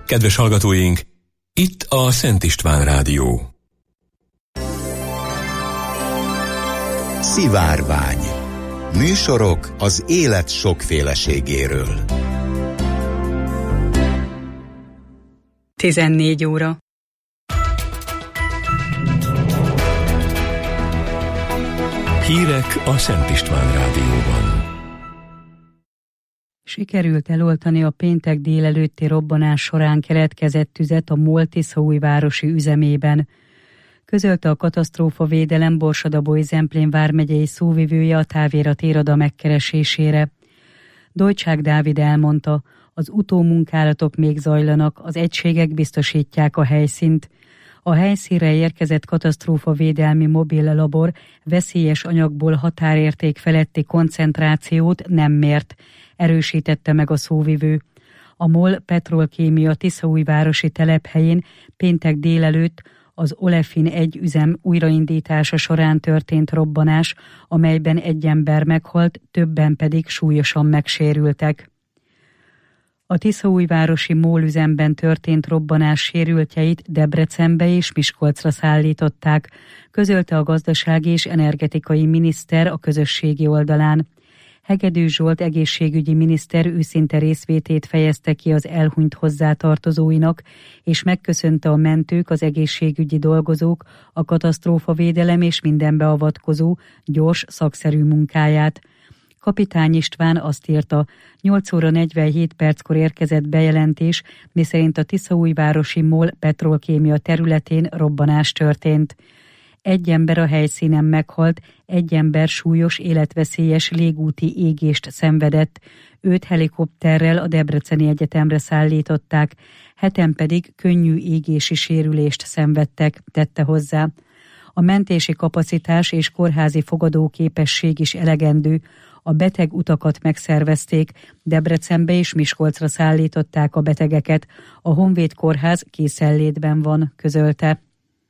Kedves hallgatóink, itt a Szent István Rádió. Szivárvány. Műsorok az élet sokféleségéről. 14 óra. Hírek a Szent István Rádióban. Sikerült eloltani a péntek délelőtti robbanás során keletkezett tüzet a MOL tiszaújvárosi üzemében. Közölte a katasztrófavédelem Borsod-Abaúj-Zemplén vármegyei szóvivője a távirat iroda megkeresésére. Dojcsák Dávid elmondta, az utómunkálatok még zajlanak, az egységek biztosítják a helyszínt. A helyszínre érkezett katasztrófavédelmi mobil labor veszélyes anyagból határérték feletti koncentrációt nem mért, erősítette meg a szóvivő. A MOL Petrolkémia tiszaújvárosi telephelyén péntek délelőtt az Olefin 1 üzem újraindítása során történt robbanás, amelyben egy ember meghalt, többen pedig súlyosan megsérültek. A tiszaújvárosi MOL üzemben történt robbanás sérültjeit Debrecenbe és Miskolcra szállították, közölte a gazdasági és energetikai miniszter a közösségi oldalán. Hegedű Zsolt egészségügyi miniszter őszinte részvétét fejezte ki az elhunyt hozzátartozóinak, és megköszönte a mentők, az egészségügyi dolgozók, a katasztrófavédelem és minden beavatkozó gyors, szakszerű munkáját. Kapitány István azt írta, 8 óra 47 perckor érkezett bejelentés, miszerint a tiszaújvárosi MOL Petrolkémia területén robbanás történt. Egy ember a helyszínen meghalt, egy ember súlyos, életveszélyes légúti égést szenvedett, 5 helikopterrel a Debreceni Egyetemre szállították, 7-en pedig könnyű égési sérülést szenvedtek, tette hozzá. A mentési kapacitás és kórházi fogadóképesség is elegendő, a beteg utakat megszervezték, Debrecenbe és Miskolcra szállították a betegeket, a Honvéd Kórház készenlétben van, közölte.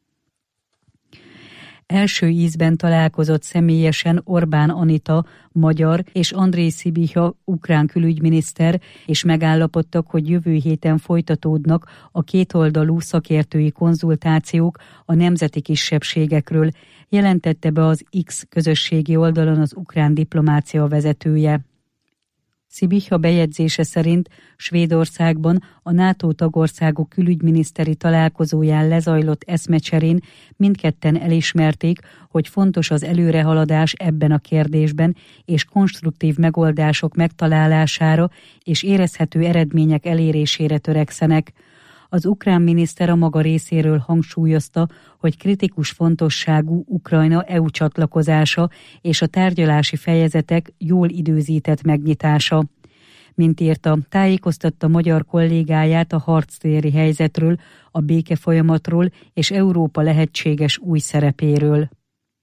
Első ízben találkozott személyesen Orbán Anita, magyar, és Andrej Sibiha, ukrán külügyminiszter, és megállapodtak, hogy jövő héten folytatódnak a kétoldalú szakértői konzultációk a nemzeti kisebbségekről, jelentette be az X közösségi oldalon az ukrán diplomácia vezetője. Sibiha bejegyzése szerint Svédországban a NATO tagországok külügyminiszteri találkozóján lezajlott eszmecserén mindketten elismerték, hogy fontos az előrehaladás ebben a kérdésben, és konstruktív megoldások megtalálására és érezhető eredmények elérésére törekszenek. Az ukrán miniszter a maga részéről hangsúlyozta, hogy kritikus fontosságú Ukrajna EU csatlakozása és a tárgyalási fejezetek jól időzített megnyitása. Mint írta, tájékoztatta magyar kollégáját a harctéri helyzetről, a békefolyamatról és Európa lehetséges új szerepéről.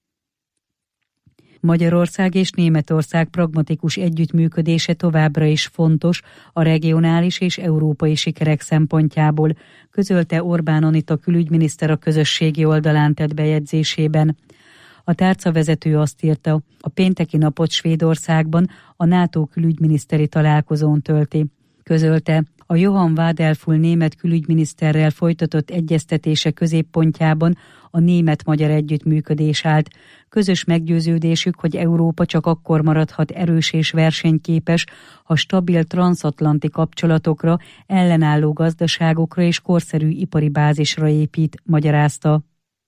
Magyarország és Németország pragmatikus együttműködése továbbra is fontos a regionális és európai sikerek szempontjából, közölte Orbán Anita külügyminiszter a közösségi oldalán tett bejegyzésében. A tárcavezető azt írta, a pénteki napot Svédországban a NATO külügyminiszteri találkozón tölti. Közölte, a Johann Wadelful német külügyminiszterrel folytatott egyeztetése középpontjában a német-magyar együttműködés állt. Közös meggyőződésük, hogy Európa csak akkor maradhat erős és versenyképes, ha stabil transatlanti kapcsolatokra, ellenálló gazdaságokra és korszerű ipari bázisra épít, magyarázta.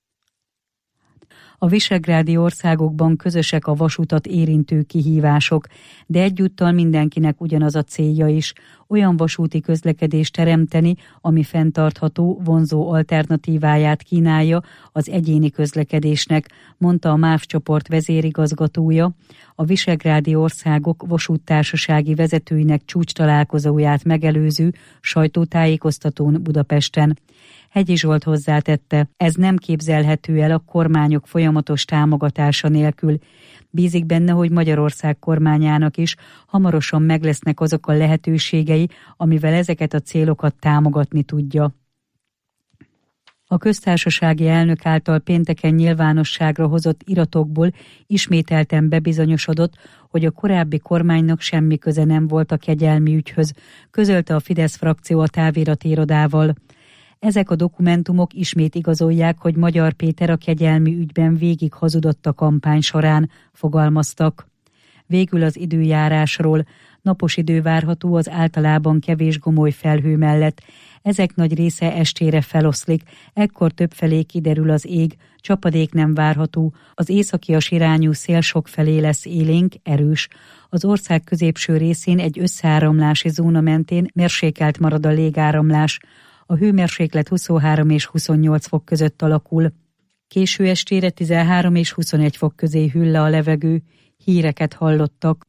A visegrádi országokban közösek a vasutat érintő kihívások, de egyúttal mindenkinek ugyanaz a célja is, olyan vasúti közlekedést teremteni, ami fenntartható, vonzó alternatíváját kínálja az egyéni közlekedésnek, mondta a MÁV csoport vezérigazgatója, a visegrádi országok vasúttársasági vezetőinek csúcstalálkozóját megelőző sajtótájékoztatón Budapesten. Hegyi Zsolt hozzátette, ez nem képzelhető el a kormányok folyamatos támogatása nélkül. Bízik benne, hogy Magyarország kormányának is hamarosan meglesznek azok a lehetőségei, amivel ezeket a célokat támogatni tudja. A köztársasági elnök által pénteken nyilvánosságra hozott iratokból ismételten bebizonyosodott, hogy a korábbi kormánynak semmi köze nem volt a kegyelmi ügyhöz, közölte a Fidesz frakció a távirati irodával. Ezek a dokumentumok ismét igazolják, hogy Magyar Péter a kegyelmi ügyben végig hazudott a kampány során, fogalmaztak. Végül az időjárásról. Napos idő várható az általában kevés gomoly felhő mellett. Ezek nagy része estére feloszlik, ekkor többfelé kiderül az ég, csapadék nem várható, az északias irányú szél sokfelé lesz élénk, erős. Az ország középső részén egy összeáramlási zóna mentén mérsékelt marad a légáramlás. A hőmérséklet 23 és 28 fok között alakul. Késő estére 13 és 21 fok közé hűl le a levegő. Híreket hallottak.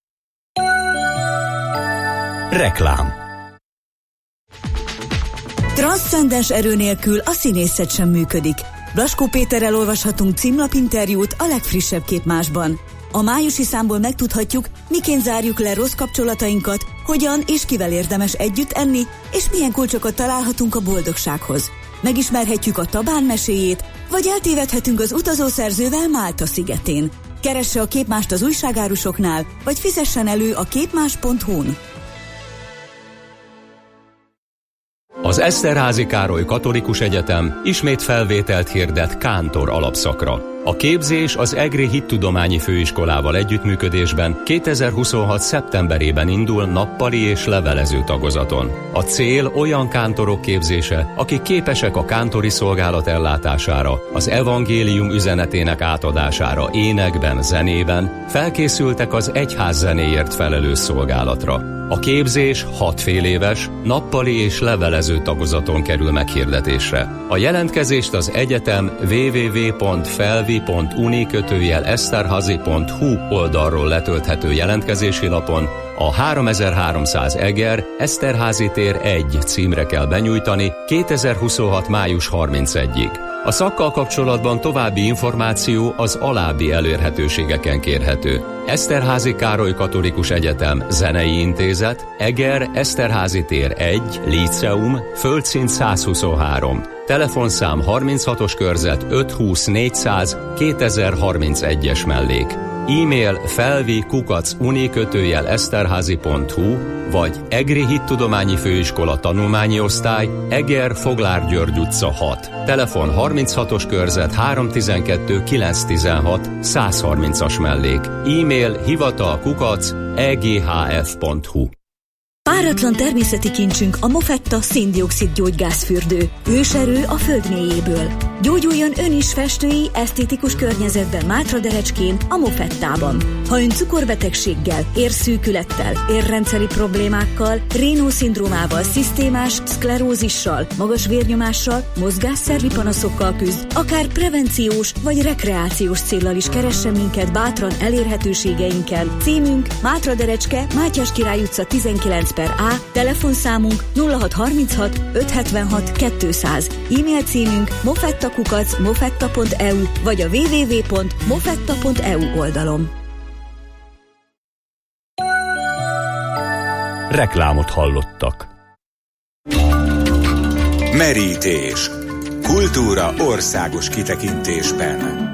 Reklám. Transzcendens erő nélkül a színészet sem működik. Blaskó Péterrel olvashatunk címlapinterjút a legfrissebb Képmásban. A májusi számból megtudhatjuk, miként zárjuk le rossz kapcsolatainkat, hogyan és kivel érdemes együtt enni, és milyen kulcsokat találhatunk a boldogsághoz. Megismerhetjük a Tabán meséjét, vagy eltévedhetünk az utazószerzővel Málta szigetén. Keresse a Képmást az újságárusoknál, vagy fizessen elő a képmás.hu-n. Az Eszterházy Károly Katolikus Egyetem ismét felvételt hirdet kántor alapszakra. A képzés az Egri Hittudományi Főiskolával együttműködésben 2026. szeptemberében indul nappali és levelező tagozaton. A cél olyan kántorok képzése, akik képesek a kántori szolgálat ellátására, az evangélium üzenetének átadására énekben, zenében, felkészültek az egyház zenéért felelős szolgálatra. A képzés 6 féléves, nappali és levelező tagozaton kerül meghirdetésre. A jelentkezést az egyetem www.felvi.uni/eszterhazy.hu oldalról letölthető jelentkezési lapon a 3300 Eger, Eszterházy tér 1 címre kell benyújtani 2026. május 31-ig. A szakkal kapcsolatban további információ az alábbi elérhetőségeken kérhető. Eszterházy Károly Katolikus Egyetem Zenei Intézet, Eger, Eszterházy tér 1, Líceum, földszint 123. Telefonszám 36-os körzet 520 400 2031-es mellék. E-mail felvi@uni/eszterházy.hu vagy Egri Hittudományi Főiskola Tanulmányi Osztály, Eger, Foglár György utca 6. Telefon 36-os körzet 312 916 130-as mellék. E-mail hivatal@eghf.hu. Páratlan természeti kincsünk a Mofetta széndioxid gyógygázfürdő. Őserő a föld mélyéből. Gyógyuljon ön is festői, esztétikus környezetben Mátraderecskén, a Mofettában. Ha ön cukorbetegséggel, érszűkülettel, érrendszeri problémákkal, Raynaud-szindrómával, szisztémás szklerózissal, magas vérnyomással, mozgásszervi panaszokkal küzd, akár prevenciós vagy rekreációs céllal is keressen minket bátran elérhetőségeinken. Címünk Mátraderecske, Mátyás Király utca 19/A, telefonszámunk 0636 576 200, e-mail címünk mofetta@mofetta.eu vagy a www.mofetta.eu oldalon. Reklámot hallottak. Merítés. Kultúra országos kitekintésben.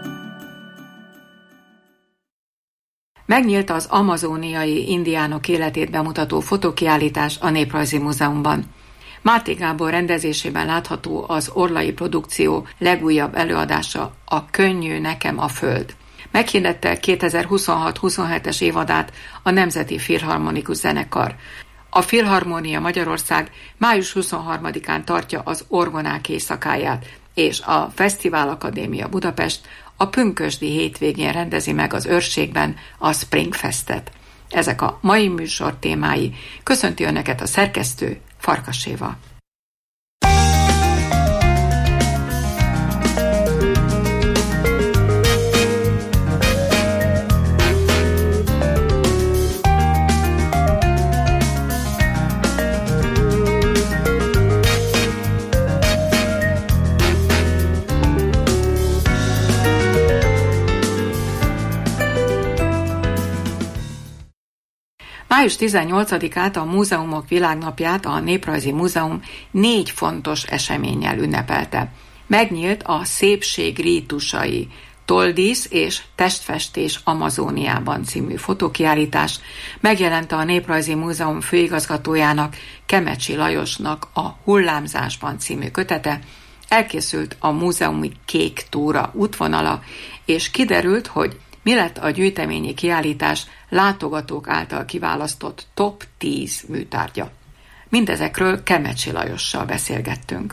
Megnyílt az amazóniai indiánok életét bemutató fotókiállítás a Néprajzi Múzeumban. Máté Gábor rendezésében látható az Orlai Produkció legújabb előadása, a Könnyű nekem a föld. Meghirdette 2026-27-es évadát a Nemzeti Filharmonikus Zenekar. A Filharmónia Magyarország május 23-án tartja az Orgonák éjszakáját, és a Fesztivál Akadémia Budapest a pünkösdi hétvégén rendezi meg az Őrségben a Springfestet. Ezek a mai műsor témái. Köszönti Önöket a szerkesztő, Farkas Éva. Május 18-át, a Múzeumok Világnapját a Néprajzi Múzeum 4 fontos eseménnyel ünnepelte. Megnyílt a Szépség rítusai, Toldísz és Testfestés Amazóniában című fotókiállítás, megjelent a Néprajzi Múzeum főigazgatójának, Kemecsi Lajosnak a Hullámzásban című kötete, elkészült a múzeumi Kék túra útvonala, és kiderült, hogy mi lett a gyűjteményi kiállítás látogatók által kiválasztott top 10 műtárgya. Mindezekről Kemecsi Lajossal beszélgettünk.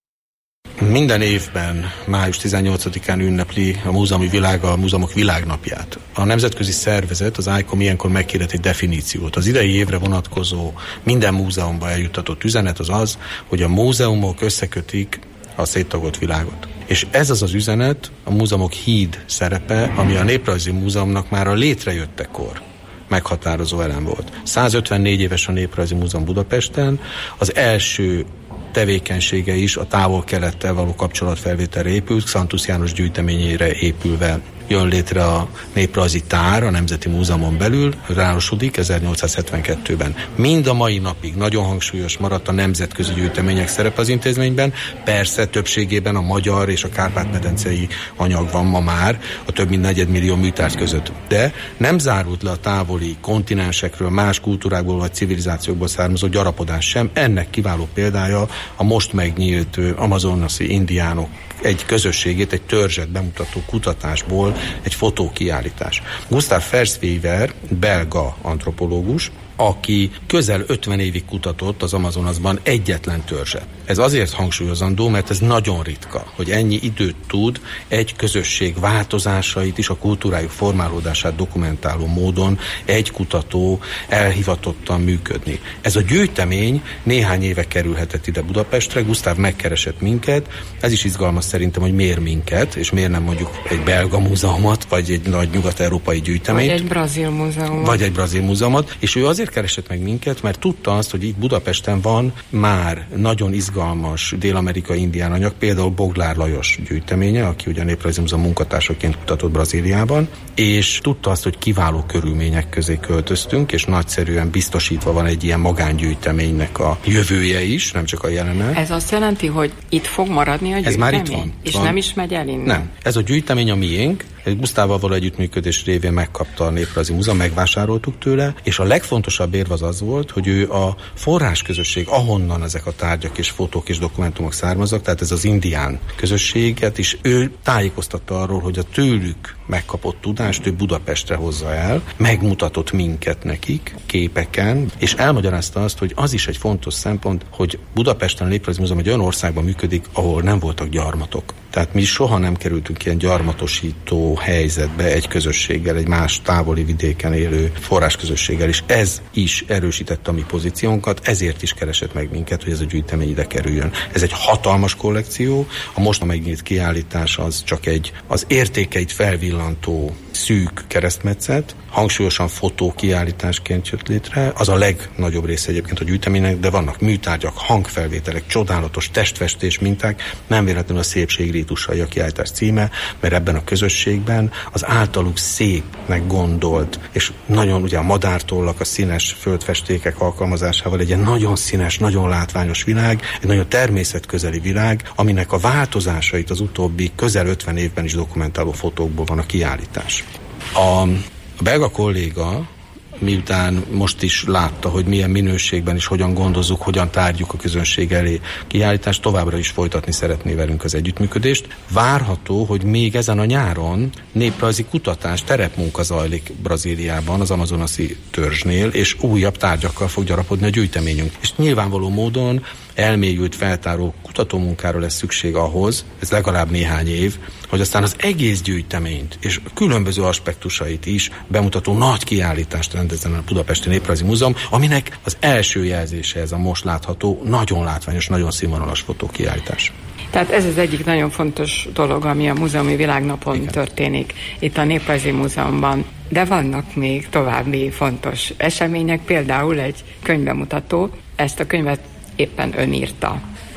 Minden évben május 18-án ünnepli a múzeumi világ a Múzeumok Világnapját. A nemzetközi szervezet, az ICOM ilyenkor meghirdett egy definíciót. Az idei évre vonatkozó minden múzeumba eljuttatott üzenet az az, hogy a múzeumok összekötik a széttagolt világot. És ez az az üzenet, a múzeumok híd szerepe, ami a Néprajzi Múzeumnak már a létrejöttekor meghatározó elem volt. 154 éves a Néprajzi Múzeum Budapesten, az első tevékenysége is a távol-kelettel való kapcsolatfelvételre épült, Xantusz János gyűjteményére épülve jön létre a Néprajzi Tár a Nemzeti Múzeumon belül, ráosodik 1872-ben. Mind a mai napig nagyon hangsúlyos maradt a nemzetközi gyűjtemények szerepe az intézményben, persze többségében a magyar és a kárpát-medencei anyag van ma már a több mint 4 millió műtárgy között. De nem zárult le a távoli kontinensekről, más kultúrákból vagy civilizációkból származó gyarapodás sem. Ennek kiváló példája a most megnyílt amazonasi indiánok egy közösségét, egy törzset bemutató kutatásból egy fotókiállítás. Gustav Verswever, belga antropológus, aki közel 50 évig kutatott az Amazonasban egyetlen törzset. Ez azért hangsúlyozandó, mert ez nagyon ritka, hogy ennyi időt tud egy közösség változásait is, a kultúrájuk formálódását dokumentáló módon egy kutató elhivatottan működni. Ez a gyűjtemény néhány éve kerülhetett ide Budapestre, Gustav megkeresett minket, ez is izgalmas szerintem, hogy miért minket, és miért nem mondjuk egy belga múzeumot, vagy egy nagy nyugat-európai gyűjteményt. Vagy egy brazil múzeumot. Vagy egy brazil múzeumot, és ő azért keresett meg minket, mert tudta azt, hogy itt Budapesten van már nagyon izgalmas dél-amerikai indián anyag, például Boglár Lajos gyűjteménye, aki ugye a Néprajzi Múzeum munkatársaként kutatott Brazíliában, és tudta azt, hogy kiváló körülmények közé költöztünk, és nagyszerűen biztosítva van egy ilyen magángyűjteménynek a jövője is, nem csak a jelene. Ez azt jelenti, hogy itt fog maradni a gyűjtemény? Ez már itt van. És nem is megy el innen? Nem. Ez a gyűjtemény a miénk, Gusztával való együttműködés révén megkapta a Néprajzi Múzeum, megvásároltuk tőle, és a legfontosabb érv az volt, hogy ő a forrásközösség, ahonnan ezek a tárgyak és fotók és dokumentumok származnak, tehát ez az indián közösséget is, ő tájékoztatta arról, hogy a tőlük megkapott tudást ő Budapestre hozza el, megmutatott minket nekik képeken, és elmagyarázta azt, hogy az is egy fontos szempont, hogy Budapesten a Néprajzi Múzeum egy olyan országban működik, ahol nem voltak gyarmatok. Tehát mi soha nem kerültünk ilyen gyarmatosító helyzetbe egy közösséggel, egy más távoli vidéken élő forrásközösséggel, és ez is erősítette a mi pozíciónkat, ezért is keresett meg minket, hogy ez a gyűjtemény ide kerüljön. Ez egy hatalmas kollekció, a most megnyílt kiállítás az csak az értékeit felvillantó szűk keresztmetszet, hangsúlyosan fotókiállításként jött létre, az a legnagyobb része egyébként a gyűjteménynek, de vannak műtárgyak, hangfelvételek, csodálatos testfestés minták, nem véletlenül a Szépség rítusai a kiállítás címe, mert ebben a közösségben az általuk szépnek gondolt, és nagyon ugye a madártollak, a színes földfestékek alkalmazásával egy ilyen nagyon színes, nagyon látványos világ, egy nagyon természetközeli világ, aminek a változásait az utóbbi közel 50 évben is dokumentáló fotókból van a kiállítás. A belga kolléga, miután most is látta, hogy milyen minőségben és hogyan gondozzuk, hogyan tárgyuk a közönség elé kiállítást, továbbra is folytatni szeretné velünk az együttműködést. Várható, hogy még ezen a nyáron néprajzi kutatás, terepmunka zajlik Brazíliában, az amazonasi törzsnél, és újabb tárgyakkal fog gyarapodni a gyűjteményünk. És nyilvánvaló módon elmélyült feltáró kutatómunkára lesz szükség ahhoz, ez legalább néhány év, hogy aztán az egész gyűjteményt és különböző aspektusait is bemutató nagy kiállítást rendezzen a Budapesti Néprajzi Múzeum, aminek az első jelzése ez a most látható, nagyon látványos, nagyon színvonalas fotókiállítás. Tehát ez az egyik nagyon fontos dolog, ami a Múzeumi Világnapon történik itt a Néprajzi Múzeumban. De vannak még további fontos események, például egy könyvbemutató, ezt a könyvet éppen ön írta.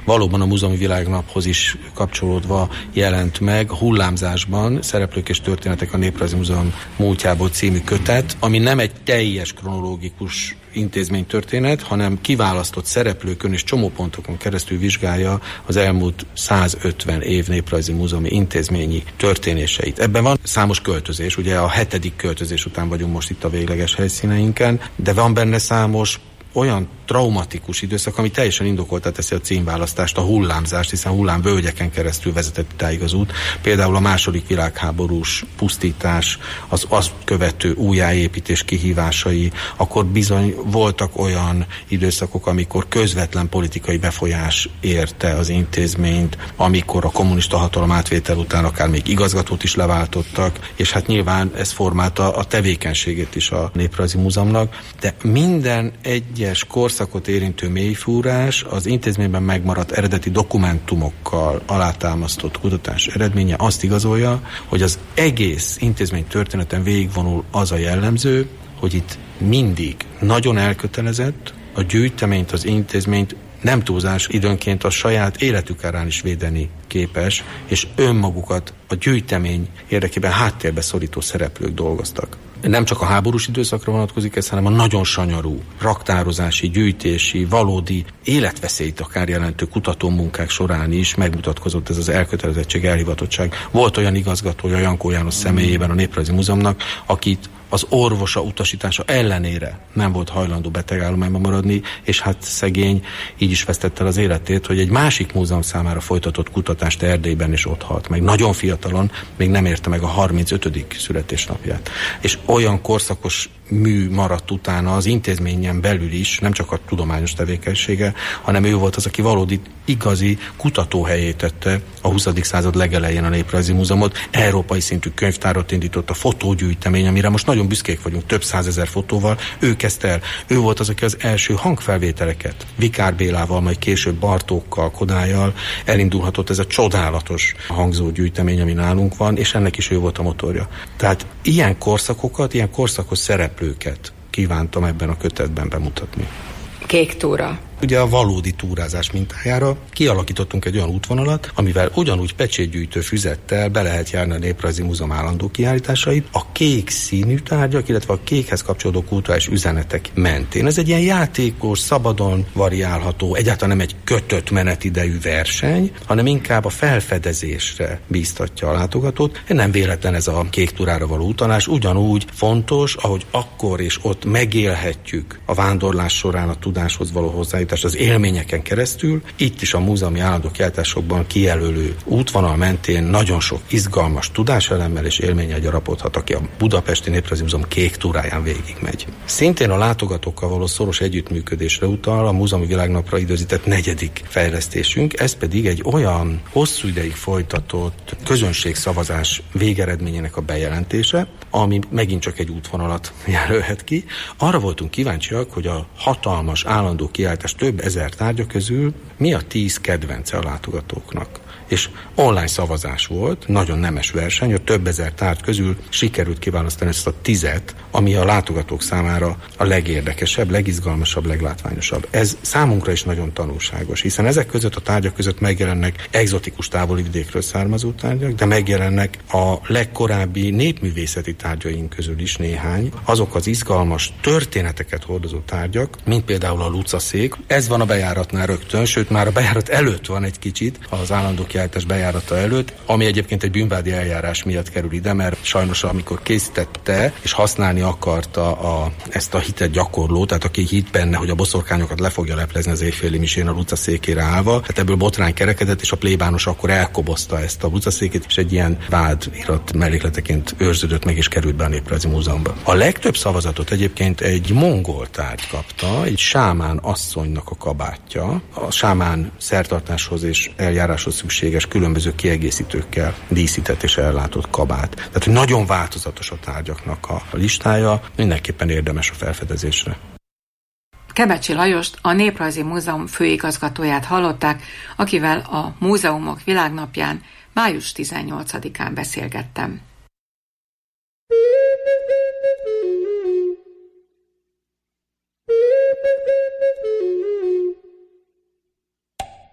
valóban a Múzeumi Világnaphoz is kapcsolódva jelent meg Hullámzásban, szereplők és történetek a Néprajzi Múzeum múltjából című kötet, ami nem egy teljes kronológikus intézménytörténet, hanem kiválasztott szereplőkön és csomópontokon keresztül vizsgálja az elmúlt 150 év néprajzi múzeumi intézményi történéseit. Ebben van számos költözés, ugye a 7. költözés után vagyunk most itt a végleges helyszíneinken, de van benne számos olyan traumatikus időszak, ami teljesen indokoltá teszi a címválasztást, a hullámzást, hiszen hullámvölgyeken keresztül vezetett idáig az út. Például a második világháborús pusztítás, az azt követő újjáépítés kihívásai, akkor bizony voltak olyan időszakok, amikor közvetlen politikai befolyás érte az intézményt, amikor a kommunista hatalom átvétel után akár még igazgatót is leváltottak, és hát nyilván ez formálta a tevékenységét is a Néprajzi Múzeumnak, de minden egyes korszakot érintő mélyfúrás az intézményben megmaradt eredeti dokumentumokkal alátámasztott kutatás eredménye azt igazolja, hogy az egész intézmény történeten végigvonul az a jellemző, hogy itt mindig nagyon elkötelezett, a gyűjteményt, az intézményt nem túlzás időnként a saját életük árán is védeni képes, és önmagukat a gyűjtemény érdekében háttérbe szorító szereplők dolgoztak. Nem csak a háborús időszakra vonatkozik ez, hanem a nagyon sanyarú, raktározási, gyűjtési, valódi életveszélyt akár jelentő kutatómunkák során is megmutatkozott ez az elkötelezettség, elhivatottság. Volt olyan igazgatója Jankó János személyében a Néprajzi Múzeumnak, akit az orvosa utasítása ellenére nem volt hajlandó betegállományban maradni, és hát szegény így is vesztette el az életét, hogy egy másik múzeum számára folytatott kutatást Erdélyben is ott halt meg. Nagyon fiatalon, még nem érte meg a 35. születésnapját. És olyan korszakos mű maradt utána az intézményen belül is, nem csak a tudományos tevékenysége, hanem ő volt az, aki valódi, igazi kutatóhelyét tette a 20. század legelején a Néprajzi Múzeumot. Európai szintű könyvtárat indított, a fotógyűjtemény, amire most nagyon büszkék vagyunk, több 100 000 fotóval. Ő kezdte el. Ő volt az, aki az első hangfelvételeket Vikár Bélával, majd később Bartókkal, Kodályjal elindulhatott ez a csodálatos hangzógyűjtemény, ami nálunk van, és ennek is ő volt a motorja. Tehát ilyen korszakokat, ilyen korszakos szereplőket kívántam ebben a kötetben bemutatni. Kék túra. Ugye a valódi túrázás mintájára kialakítottunk egy olyan útvonalat, amivel ugyanúgy pecsétgyűjtő füzettel be lehet járni a Néprajzi Múzeum állandó kiállításait, a kék színű tárgyak, illetve a kékhez kapcsolódó kulturális üzenetek mentén. Ez egy ilyen játékos, szabadon variálható, egyáltalán nem egy kötött menetidejű verseny, hanem inkább a felfedezésre bíztatja a látogatót. Nem véletlen ez a kék túrára való utalás, ugyanúgy fontos, ahogy akkor és ott megélhetjük a vándorlás során a tudáshoz való hozzájutást, az élményeken keresztül, itt is a múzeumi állandó kiállításokban kijelölő útvonal mentén nagyon sok izgalmas tudáselemmel és élménnyel gyarapodhat, aki a Budapesti Néprajzi Múzeum kék túráján végigmegy. Szintén a látogatókkal való szoros együttműködésre utal a Múzeumi Világnapra időzített 4. fejlesztésünk, ez pedig egy olyan hosszú ideig folytatott közönségszavazás végeredményének a bejelentése, ami megint csak egy útvonalat jelölhet ki. Arra voltunk kíváncsiak, hogy a hatalmas állandó kiállítás több ezer tárgya közül mi a 10 kedvence a látogatóknak. És online szavazás volt, nagyon nemes verseny, a több ezer tárgy közül sikerült kiválasztani ezt a 10, ami a látogatók számára a legérdekesebb, legizgalmasabb, leglátványosabb. Ez számunkra is nagyon tanulságos, hiszen ezek között a tárgyak között megjelennek egzotikus távoli vidékről származó tárgyak, de megjelennek a legkorábbi népművészeti tárgyaink közül is néhány, azok az izgalmas történeteket hordozó tárgyak, mint például a lucaszék. Ez van a bejáratnál rögtön, sőt már a bejárat előtt van egy kicsit, az állandó kiállítás bejárata előtt, ami egyébként egy bűnvádi eljárás miatt kerül ide, mert sajnos amikor készítette és használni akarta ezt a hitet gyakorló, tehát aki hitt benne, hogy a boszorkányokat le fogja leplezni az éjféli misén a lucaszékére állva, hát ebből botrány kerekedett, és a plébános akkor elkobozta ezt a lucaszékét, és egy ilyen vádirat mellékleteként őrződött meg, és került be a Néprajzi Múzeumba. A legtöbb szavazatot egyébként egy mongol tárgy kapta, egy sámán asszonynak a kabátja, a sámán szertartáshoz és eljáráshoz szükséges különböző kiegészítőkkel díszített és ellátott kabát. Tehát, hogy nagyon változatos a tárgyaknak a listája, mindenképpen érdemes a felfedezésre. Kebecsi Lajost, a Néprajzi Múzeum főigazgatóját hallották, akivel a Múzeumok Világnapján május 18-án beszélgettem.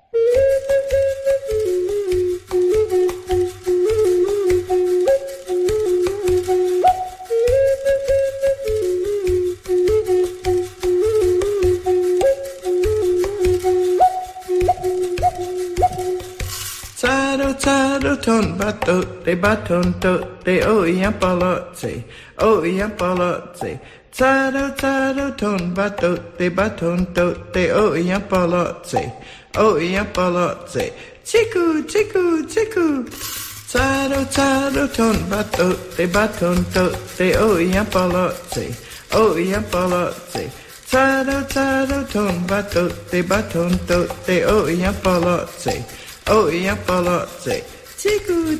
Ton baton de o ya palazzi, o ya palazzi. Tado ton baton de o ya palazzi, o ya palazzi. Chiku. Tado ton baton de o ya palazzi, o ya palazzi. Tado ton baton de o ya palazzi, o ya palazzi. Chiku.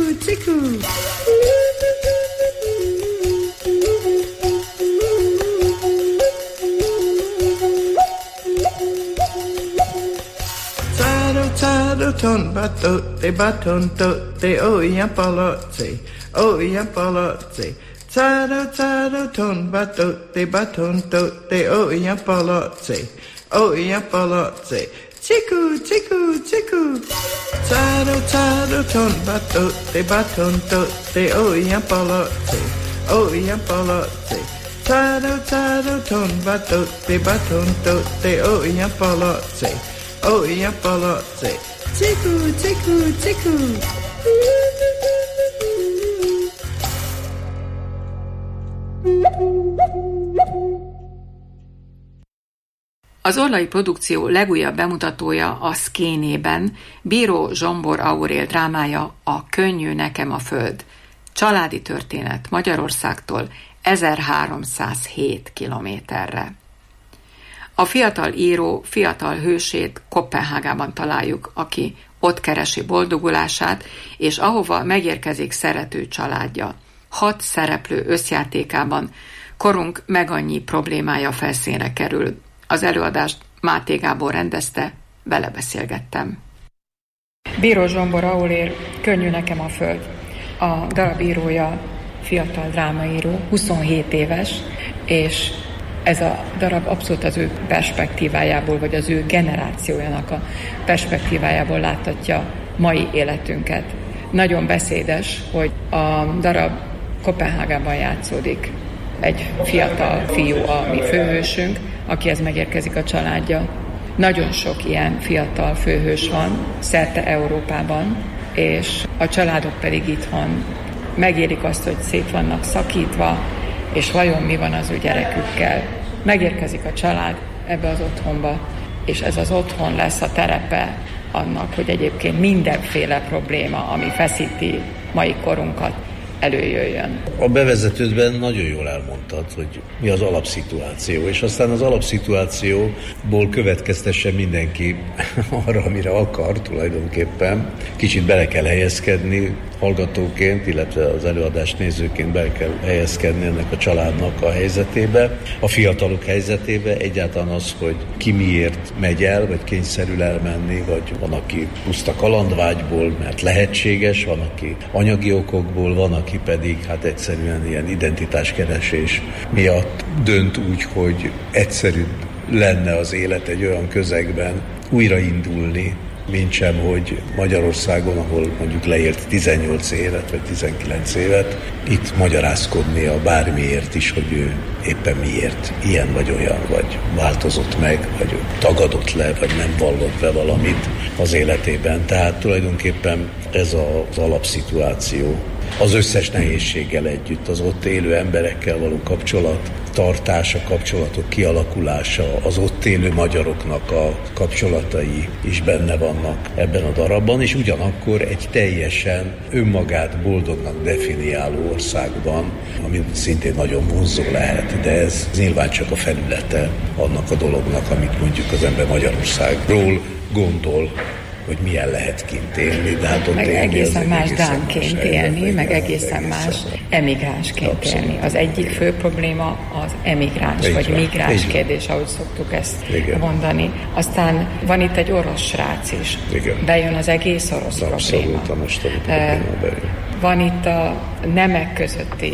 Tado ton baton de o ya palazzi, o ya palazzi. Tado ton baton de o ya palazzi, o ya palazzi. Chiku. Tado ton baton de o ya palazzi, o ya palazzi. Tado ton baton de o ya palazzi, o ya palazzi. Chiku. Az orlai produkció legújabb bemutatója a Szkénében Bíró Zsombor Aurél drámája A könnyű nekem a föld. Családi történet Magyarországtól 1307 kilométerre. A fiatal író fiatal hősét Koppenhágában találjuk, aki ott keresi boldogulását, és ahova megérkezik szerető családja. 6 szereplő összjátékában korunk megannyi problémája felszínre kerül. Az előadást Máté Gábor rendezte, vele beszélgettem. Bíró Zsombor Aurél, Könnyű nekem a föld. A darab írója fiatal drámaíró, 27 éves, és ez a darab abszolút az ő perspektívájából, vagy az ő generációjának a perspektívájából láthatja mai életünket. Nagyon beszédes, hogy a darab Koppenhágában játszódik. Egy fiatal fiú a mi főhősünk, akihez megérkezik a családja. Nagyon sok ilyen fiatal főhős van szerte Európában, és a családok pedig itthon megérik azt, hogy szét vannak szakítva, és vajon mi van az ő gyerekükkel. Megérkezik a család ebbe az otthonba, és ez az otthon lesz a terepe annak, hogy egyébként mindenféle probléma, ami feszíti mai korunkat, előjöjjön. A bevezetődben nagyon jól elmondtad, hogy mi az alapszituáció, és aztán az alapszituációból következtesse mindenki arra, amire akar tulajdonképpen. Kicsit bele kell helyezkedni hallgatóként, illetve az előadást nézőként bele kell helyezkedni ennek a családnak a helyzetébe, a fiatalok helyzetébe, egyáltalán az, hogy ki miért megy el, vagy kényszerül elmenni, vagy van, aki puszta kalandvágyból, mert lehetséges, van, aki anyagi okokból, van, aki pedig hát egyszerűen ilyen identitáskeresés miatt dönt úgy, hogy egyszerűbb lenne az élet egy olyan közegben újraindulni, mintsem, hogy Magyarországon, ahol mondjuk leélt 18 évet, vagy 19 évet, itt magyarázkodnia bármiért is, hogy ő éppen miért ilyen vagy olyan, vagy változott meg, vagy tagadott le, vagy nem vallott be valamit az életében. Tehát tulajdonképpen ez az alapszituáció. Az összes nehézséggel együtt, az ott élő emberekkel való kapcsolattartása, kapcsolatok kialakulása, az ott élő magyaroknak a kapcsolatai is benne vannak ebben a darabban, és ugyanakkor egy teljesen önmagát boldognak definiáló országban, ami szintén nagyon vonzó lehet, de ez nyilván csak a felülete annak a dolognak, amit mondjuk az ember Magyarországról gondol, hogy milyen lehet kint élni, de hát ott meg élni, egészen más dánként élni, meg egészen más emigránsként abszolút élni. Az egyik fő probléma az emigráns, vagy migráns kérdés, ahogy szoktuk ezt mondani. Aztán van itt egy orosz srác is. Bejön az egész orosz probléma. Abszolút a mostani probléma bejön. Van itt a nemek közötti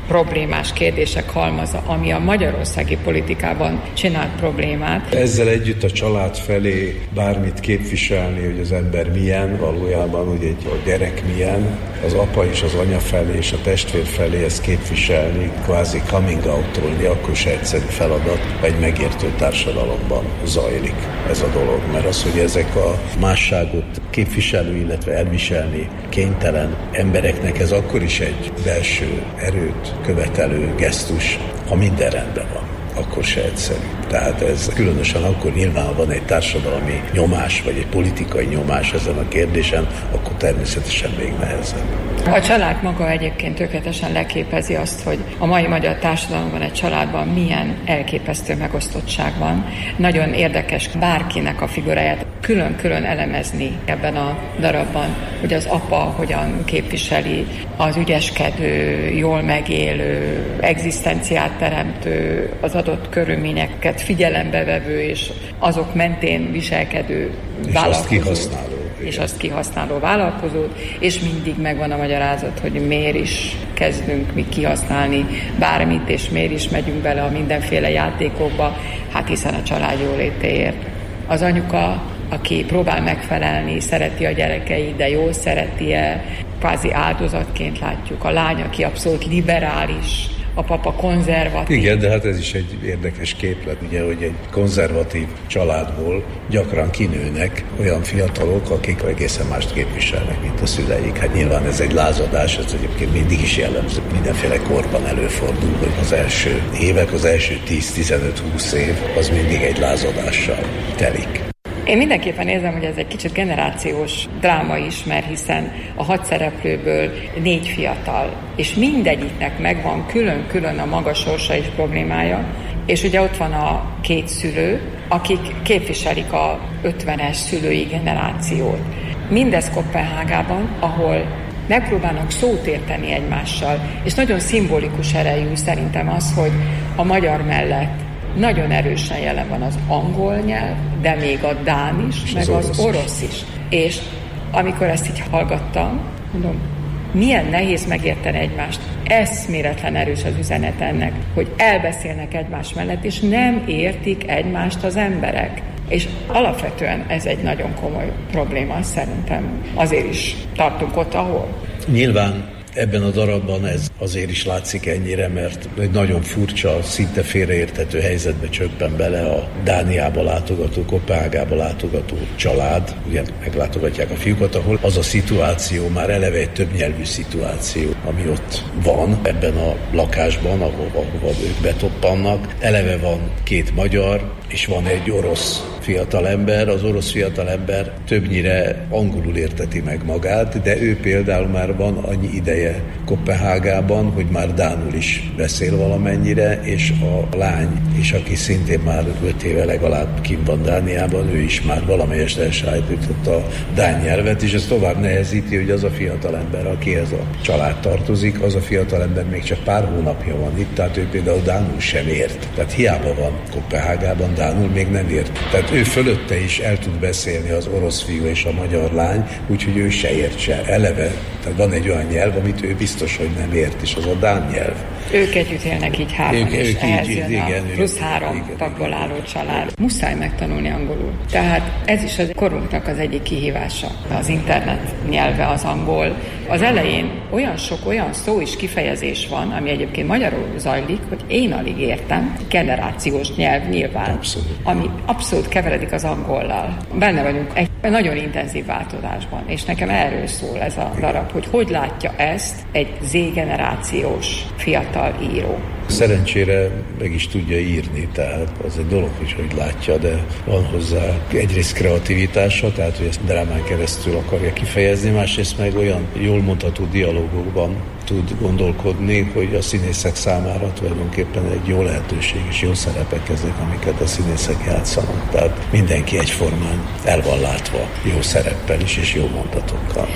problémás kérdések halmaza, ami a magyarországi politikában csinált problémát. Ezzel együtt a család felé bármit képviselni, hogy az ember milyen, valójában, hogy a gyerek milyen, az apa és az anya felé és a testvér felé ezt képviselni, kvázi coming out-olni, akkor se egyszerű feladat, egy megértő társadalomban zajlik ez a dolog. Mert az, hogy ezek a másságot képviselő, illetve elviselni kénytelen embereknek, ez akkor is egy belső erőt követelő gesztus, ha minden rendben van, akkor se egyszerű. Tehát ez különösen akkor nyilván van egy társadalmi nyomás, vagy egy politikai nyomás ezen a kérdésen, akkor természetesen még nehezebb. A család maga egyébként tökéletesen leképezi azt, hogy a mai magyar társadalomban, egy családban milyen elképesztő megosztottság van. Nagyon érdekes bárkinek a figuráját külön-külön elemezni ebben a darabban, hogy az apa hogyan képviseli az ügyeskedő, jól megélő, egzisztenciát teremtő, az adott körülményeket figyelembe vevő és azok mentén viselkedő vállalkozót. És azt kihasználó vállalkozót, és mindig megvan a magyarázat, hogy miért is kezdünk mi kihasználni bármit, és miért is megyünk bele a mindenféle játékokba, hát hiszen a család jólétéért. Az anyuka, aki próbál megfelelni, szereti a gyerekeit, de jól szereti-e, kvázi áldozatként látjuk. A lány, aki abszolút liberális, a papa konzervatív. Igen, de hát ez is egy érdekes képlet, ugye, hogy egy konzervatív családból gyakran kinőnek olyan fiatalok, akik egészen mást képviselnek, mint a szüleik. Hát nyilván ez egy lázadás, ez egyébként mindig is jellemző. Mindenféle korban előfordul, hogy az első évek, az első 10-15-20 év, az mindig egy lázadással telik. Én mindenképpen érzem, hogy ez egy kicsit generációs dráma is, mert hiszen a 6 szereplőből 4 fiatal, és mindegyiknek megvan külön-külön a maga sorsa és problémája, és ugye ott van a 2 szülő, akik képviselik a 50-es szülői generációt. Mindez Koppenhágában, ahol megpróbálnak szót érteni egymással, és nagyon szimbolikus erejű szerintem az, hogy a magyar mellett nagyon erősen jelen van az angol nyelv, de még a dán is, meg az orosz is. És amikor ezt így hallgattam, mondom, milyen nehéz megérteni egymást. Eszméletlen erős az üzenet ennek, hogy elbeszélnek egymás mellett, és nem értik egymást az emberek. És alapvetően ez egy nagyon komoly probléma, szerintem. Azért is tartunk ott, ahol. Nyilván ebben a darabban ez azért is látszik ennyire, mert egy nagyon furcsa, szinte félreérthető helyzetbe csöppen bele a Dániába látogató, Koppenhágába látogató család, ugye meglátogatják a fiúkat, ahol az a szituáció már eleve egy többnyelvű szituáció, ami ott van ebben a lakásban, ahova ők betoppannak. Eleve van 2 magyar, és van egy orosz fiatalember. Az orosz fiatalember többnyire angolul érteti meg magát, de ő például már van annyi ideje Koppenhágában, hogy már dánul is beszél valamennyire, és a lány is, aki szintén már 5 éve legalább kint van Dániában, ő is már valamelyest elsajátította a dán nyelvet, és ez tovább nehezíti, hogy az a fiatalember, akihez a család tartozik, az a fiatalember még csak pár hónapja van itt, tehát ő például dánul sem ért. Tehát hiába van Koppenhágában, dánul még nem ért. Tehát ő fölötte is el tud beszélni az orosz fiú és a magyar lány, úgyhogy ő se értse eleve. Tehát van egy olyan nyelv, amit ő biztos, hogy nem ért, és az a dán nyelv. Ők együtt élnek így 3, és ehhez jön a plusz 3 tagból álló család. Muszáj megtanulni angolul. Tehát ez is a korunknak az egyik kihívása. Az internet nyelve az angol. Az elején olyan sok olyan szó és kifejezés van, ami egyébként magyarul zajlik, hogy én alig értem. Generációs nyelv nyilván. Abszolút. Ami abszolút keveredik az angollal. Benne vagyunk egy nagyon intenzív változásban, és nekem erről szól ez a darab, hogy látja ezt egy Z-generációs fiatal író. Szerencsére meg is tudja írni, tehát az egy dolog, hogy látja, de van hozzá egyrészt kreativitása, tehát hogy ezt drámán keresztül akarja kifejezni, másrészt meg olyan jól mondható dialógokban tud gondolkodni, hogy a színészek számára tulajdonképpen egy jó lehetőség és jó szerepek ezek, amiket a színészek játszanak. Tehát mindenki egyformán el van látva jó szereppel is és jó mondatokkal.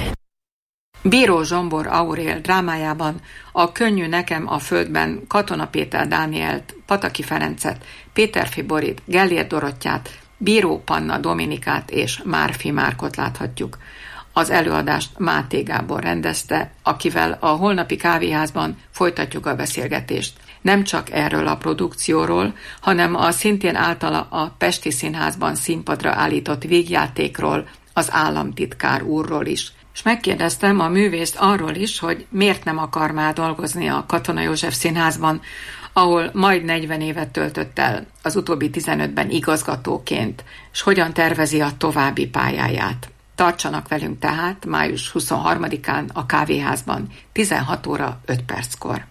Bíró Zsombor Aurél drámájában a Könnyű nekem a földben Katona Péter Dánielt, Pataki Ferencet, Péterfi Borit, Gellért Dorottyát, Bíró Panna Dominikát és Márfi Márkot láthatjuk. Az előadást Máté Gábor rendezte, akivel a holnapi kávéházban folytatjuk a beszélgetést. Nem csak erről a produkcióról, hanem a szintén általa a Pesti Színházban színpadra állított vígjátékról, az államtitkár úrról is. És megkérdeztem a művészt arról is, hogy miért nem akar már dolgozni a Katona József Színházban, ahol majd 40 évet töltött el, az utóbbi 15-ben igazgatóként, és hogyan tervezi a további pályáját. Tartsanak velünk tehát május 23-án a kávéházban 16 óra 5 perckor.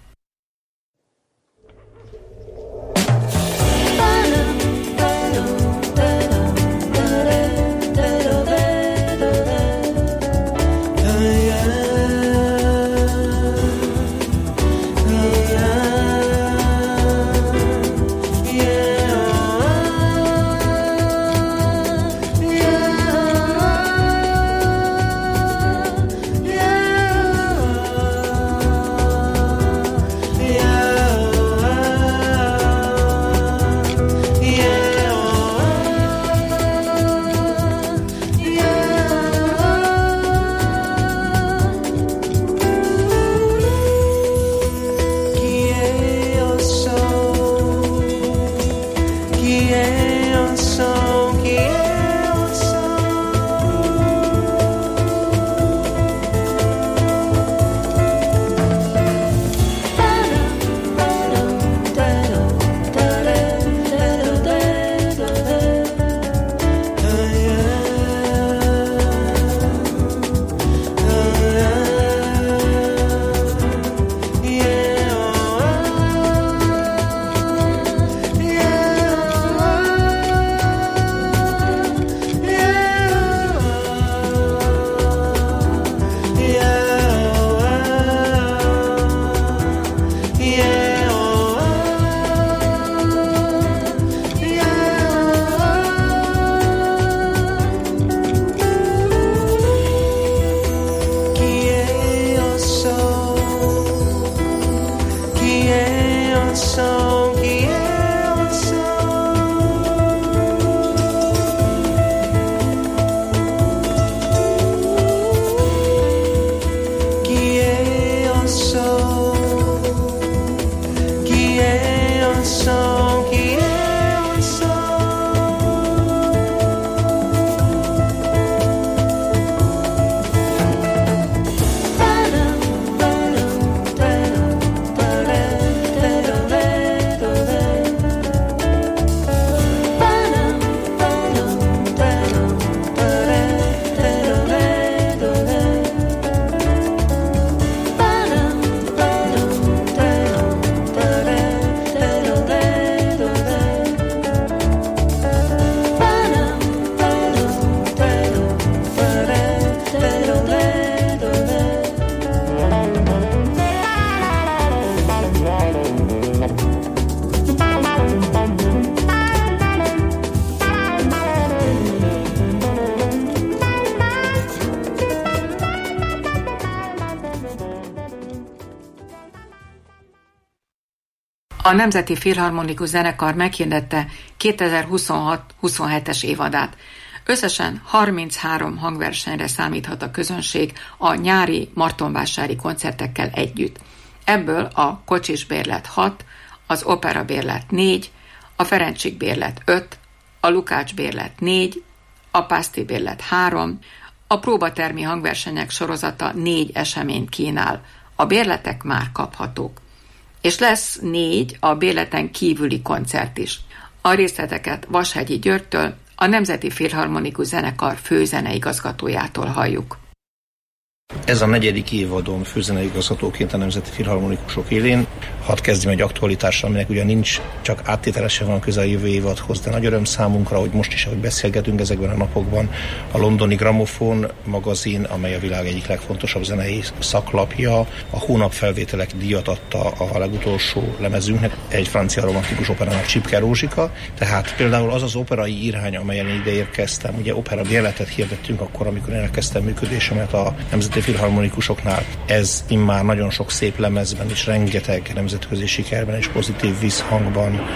A Nemzeti Filharmonikus Zenekar meghirdette 2026-27-es évadát. Összesen 33 hangversenyre számíthat a közönség a nyári martonvásári koncertekkel együtt. Ebből a Kocsis bérlet 6, az Opera bérlet 4, a Ferencsik bérlet 5, a Lukács bérlet 4, a Pázti bérlet 3, a próbatermi hangversenyek sorozata 4 eseményt kínál. A bérletek már kaphatók. És lesz 4 a bérleten kívüli koncert is. A részleteket Vashegyi Györgytől, a Nemzeti Filharmonikus Zenekar főzeneigazgatójától halljuk. Ez a 4. évadom főzeneigazgatóként a Nemzeti Filharmonikusok élén. Hadd kezdjem egy aktualitással, aminek ugyan nincs, csak áttételesen van közel a jövő évadhoz, de nagy öröm számunkra, hogy most is, ahogy beszélgetünk ezekben a napokban, a londoni Gramophone magazin, amely a világ egyik legfontosabb zenei szaklapja, a hónapfelvételek díjat adta a legutolsó lemezünknek, egy francia romantikus operának, Csipke Rózsika. Tehát például az az operai irány, amelyen ide érkeztem, ugye opera bérletet hirdettünk akkor, amikor én elkezdtem működésemet a Nemzeti Filharmonikusoknál. Ez immár nagyon sok szép lemezben és rengeteg nemzetközi sikerben és pozitív visszhangban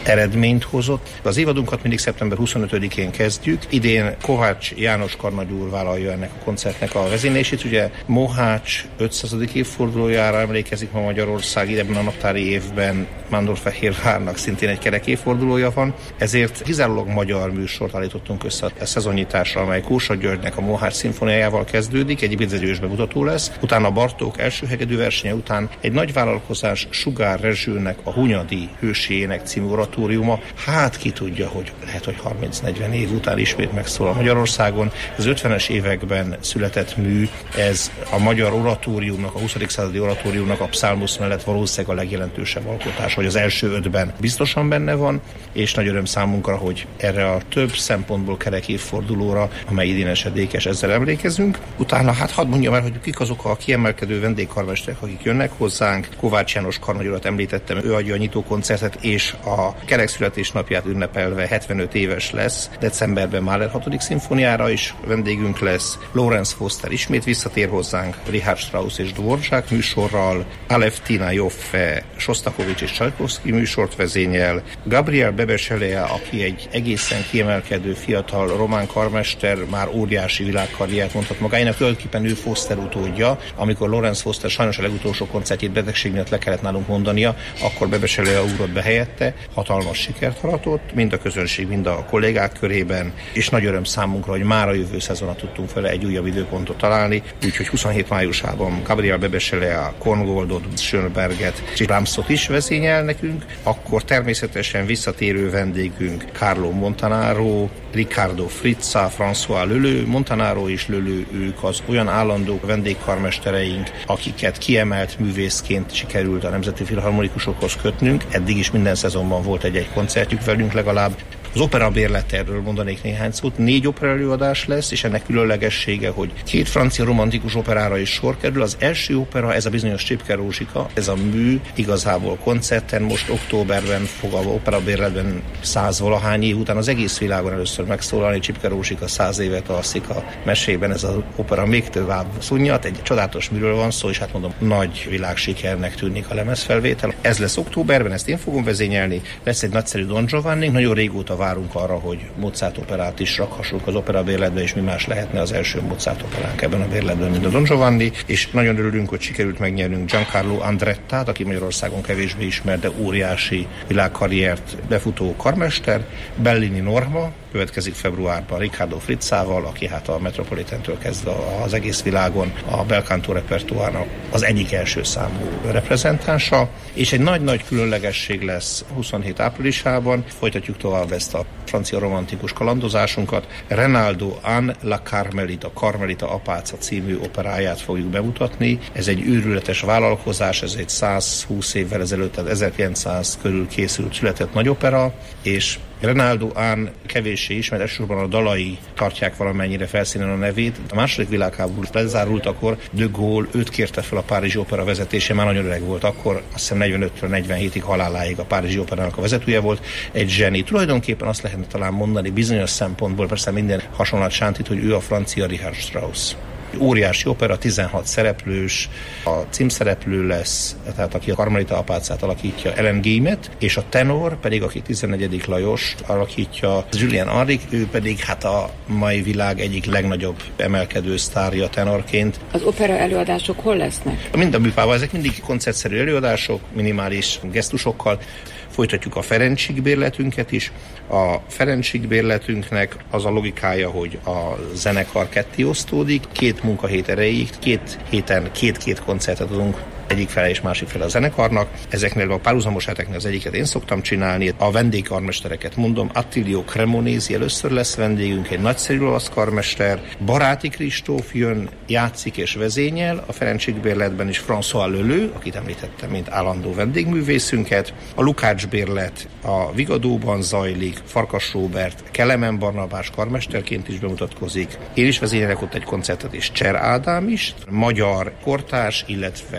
eredményt hozott. Az évadunkat mindig szeptember 25-én kezdjük. Idén Kovács János karnagy úr vállalja ennek a koncertnek a vezénylését. Ugye Mohács 500. évfordulójára emlékezik ma Magyarország, ebben a naptári évben Mándorfehérvárnak szintén egy kerek évfordulója van, ezért kizárólag magyar műsort állítottunk össze a szezonnyitásra, amely Kósa Györgynek a Mohács szimfóniájával kezdődik, egyébként egy ős bemutató lesz, utána Bartók első hegedű versenye után egy nagy vállalkozás Sugár Rezsőnek a Hunyadi hőséjének című oratóriuma, hát ki tudja, hogy lehet, hogy 30-40 év után ismét megszólal Magyarországon. Ez 50-es években született mű, ez a magyar oratóriumnak, a 20. századi oratóriumnak a pszálmusz mellett valószínűleg a legjelentősebb alkotás, vagy az első 5-ben biztosan benne van, és nagy öröm számunkra, hogy erre a több szempontból kerek évfordulóra, amely idén esedékes, ezzel emlékezünk. Utána hát hadd mondjam el, hogy kik azok a kiemelkedő vendégkarmesterek, akik jönnek hozzánk. Kovács János karnagy urat említettem, ő adja a nyitókoncertet, és a kerek születésnapját ünnepelve 75 éves lesz. Decemberben Mahler 6. szimfóniára is vendégünk lesz. Lorenz Foster ismét visszatér hozzánk, Richard Strauss és Dvorak műsorral, Alevtina Joffe, Sostakovics és Csajkovszky műsort vezényel, Gabriel Bebeselea, aki egy egészen kiemelkedő fiatal román karmester, már óriási világkarriert mondhat magának, tulajdonképpen ő Foster utódja. Amikor Lorenz Foster sajnos a legutolsó koncertjét betegség miatt le kellett nálunk mondania, akkor Bebeselea ugrott be helyette, hatalmas sikert aratott, mind a közönség, mind a kollégák körében, és nagy öröm számunkra, hogy már a jövő szezonra tudtunk vele egy újabb időpontot találni, úgyhogy 27 májusában Gabriel Bebeselea, Korngoldot, Schönberget és Brahmsot is vezényel nekünk, akkor természetesen visszatérő vendégünk Carlo Montanaro, Riccardo Frizza, François Leleu. Montanaro és Leleu, ők az olyan állandó vendégkarmestereink, akiket kiemelt művészként sikerült a Nemzeti Filharmonikusokhoz kötnünk. Eddig is minden szezonban volt egy-egy koncertjük velünk legalább. Az opera bérleterről mondanék néhány szót. 4 opera előadás lesz, és ennek különlegessége, hogy 2 francia romantikus operára is sor kerül. Az első opera, ez a bizonyos Csipke Rózsika, ez a mű igazából koncerten, most októberben fog a opera bérletben 100-valahány év után az egész világon először megszólalni. Csipke Rózsika 100 évet alszik a mesében, ez az opera még tovább szunnyat. Egy csodálatos műről van szó, és hát mondom, nagy világsikernek tűnik a lemezfelvétel. Ez lesz októberben, ezt én fogom vezényelni. Lesz egy nagyszerű Don Giovanni, nagyon régóta várunk arra, hogy Mozart operát is rakhassunk az opera bérletbe, és mi más lehetne az első Mozart operánk ebben a bérletben, mint a Don Giovanni, és nagyon örülünk, hogy sikerült megnyernünk Giancarlo Andrettát, aki Magyarországon kevésbé ismert, de óriási világkarriert befutó karmester, Bellini Norma, következik februárban Riccardo Frizzával, aki hát a Metropolitantől kezdve az egész világon a bel canto repertoárnak az egyik első számú reprezentánsa, és egy nagy-nagy különlegesség lesz 27 áprilisában. Folytatjuk tovább ezt a francia romantikus kalandozásunkat. Renaldo Anne la Carmelita Apáca című operáját fogjuk bemutatni. Ez egy őrületes vállalkozás, ez egy 120 évvel ezelőtt, tehát 1900 körül készült, született nagyopera, és Renaldo Anne kevéssé ismert, elsősorban a dalai tartják valamennyire felszínen a nevét. A második világháború lezárult, akkor de Gaulle őt kérte fel a Párizsi Opera vezetése, már nagyon öreg volt akkor, azt hiszem 45-től 47-ig haláláig a Párizsi Operának a vezetője volt, egy zseni. Tulajdonképpen azt lehetne talán mondani bizonyos szempontból, persze minden hasonlat sántít, hogy ő a francia Richard Strauss. Óriási opera, 16 szereplős, a címszereplő lesz, tehát aki a Carmelita Apácát alakítja, Ellen Guillemette, és a tenor pedig, aki 14. Lajos alakítja, Julien Henrique, ő pedig hát a mai világ egyik legnagyobb emelkedő sztárja tenorként. Az opera előadások hol lesznek? Mind a műfában, ezek mindig koncertszerű előadások, minimális gesztusokkal. Folytatjuk a Ferencsik bérletünket is. A Ferencsik bérletünknek az a logikája, hogy a zenekar ketté osztódik, 2 munkahét erejéig, 2 héten 2 koncertet adunk egyik fele és másik fele a zenekarnak. Ezeknél a párhuzamos heteknél az egyiket én szoktam csinálni. A vendégkarmestereket mondom, Attilio Cremonesi először lesz vendégünk, egy nagyszerű olasz karmester. Baráti Kristóf jön, játszik és vezényel. A Ferencsik bérletben is François Leleu, akit említettem, mint állandó vendégművészünket. A Lukács bérlet a Vigadóban zajlik, Farkas Róbert Kelemen Barnabás karmesterként is bemutatkozik. Én is vezényelek ott egy koncertet, és Cser Ádám is, magyar kortárs, illetve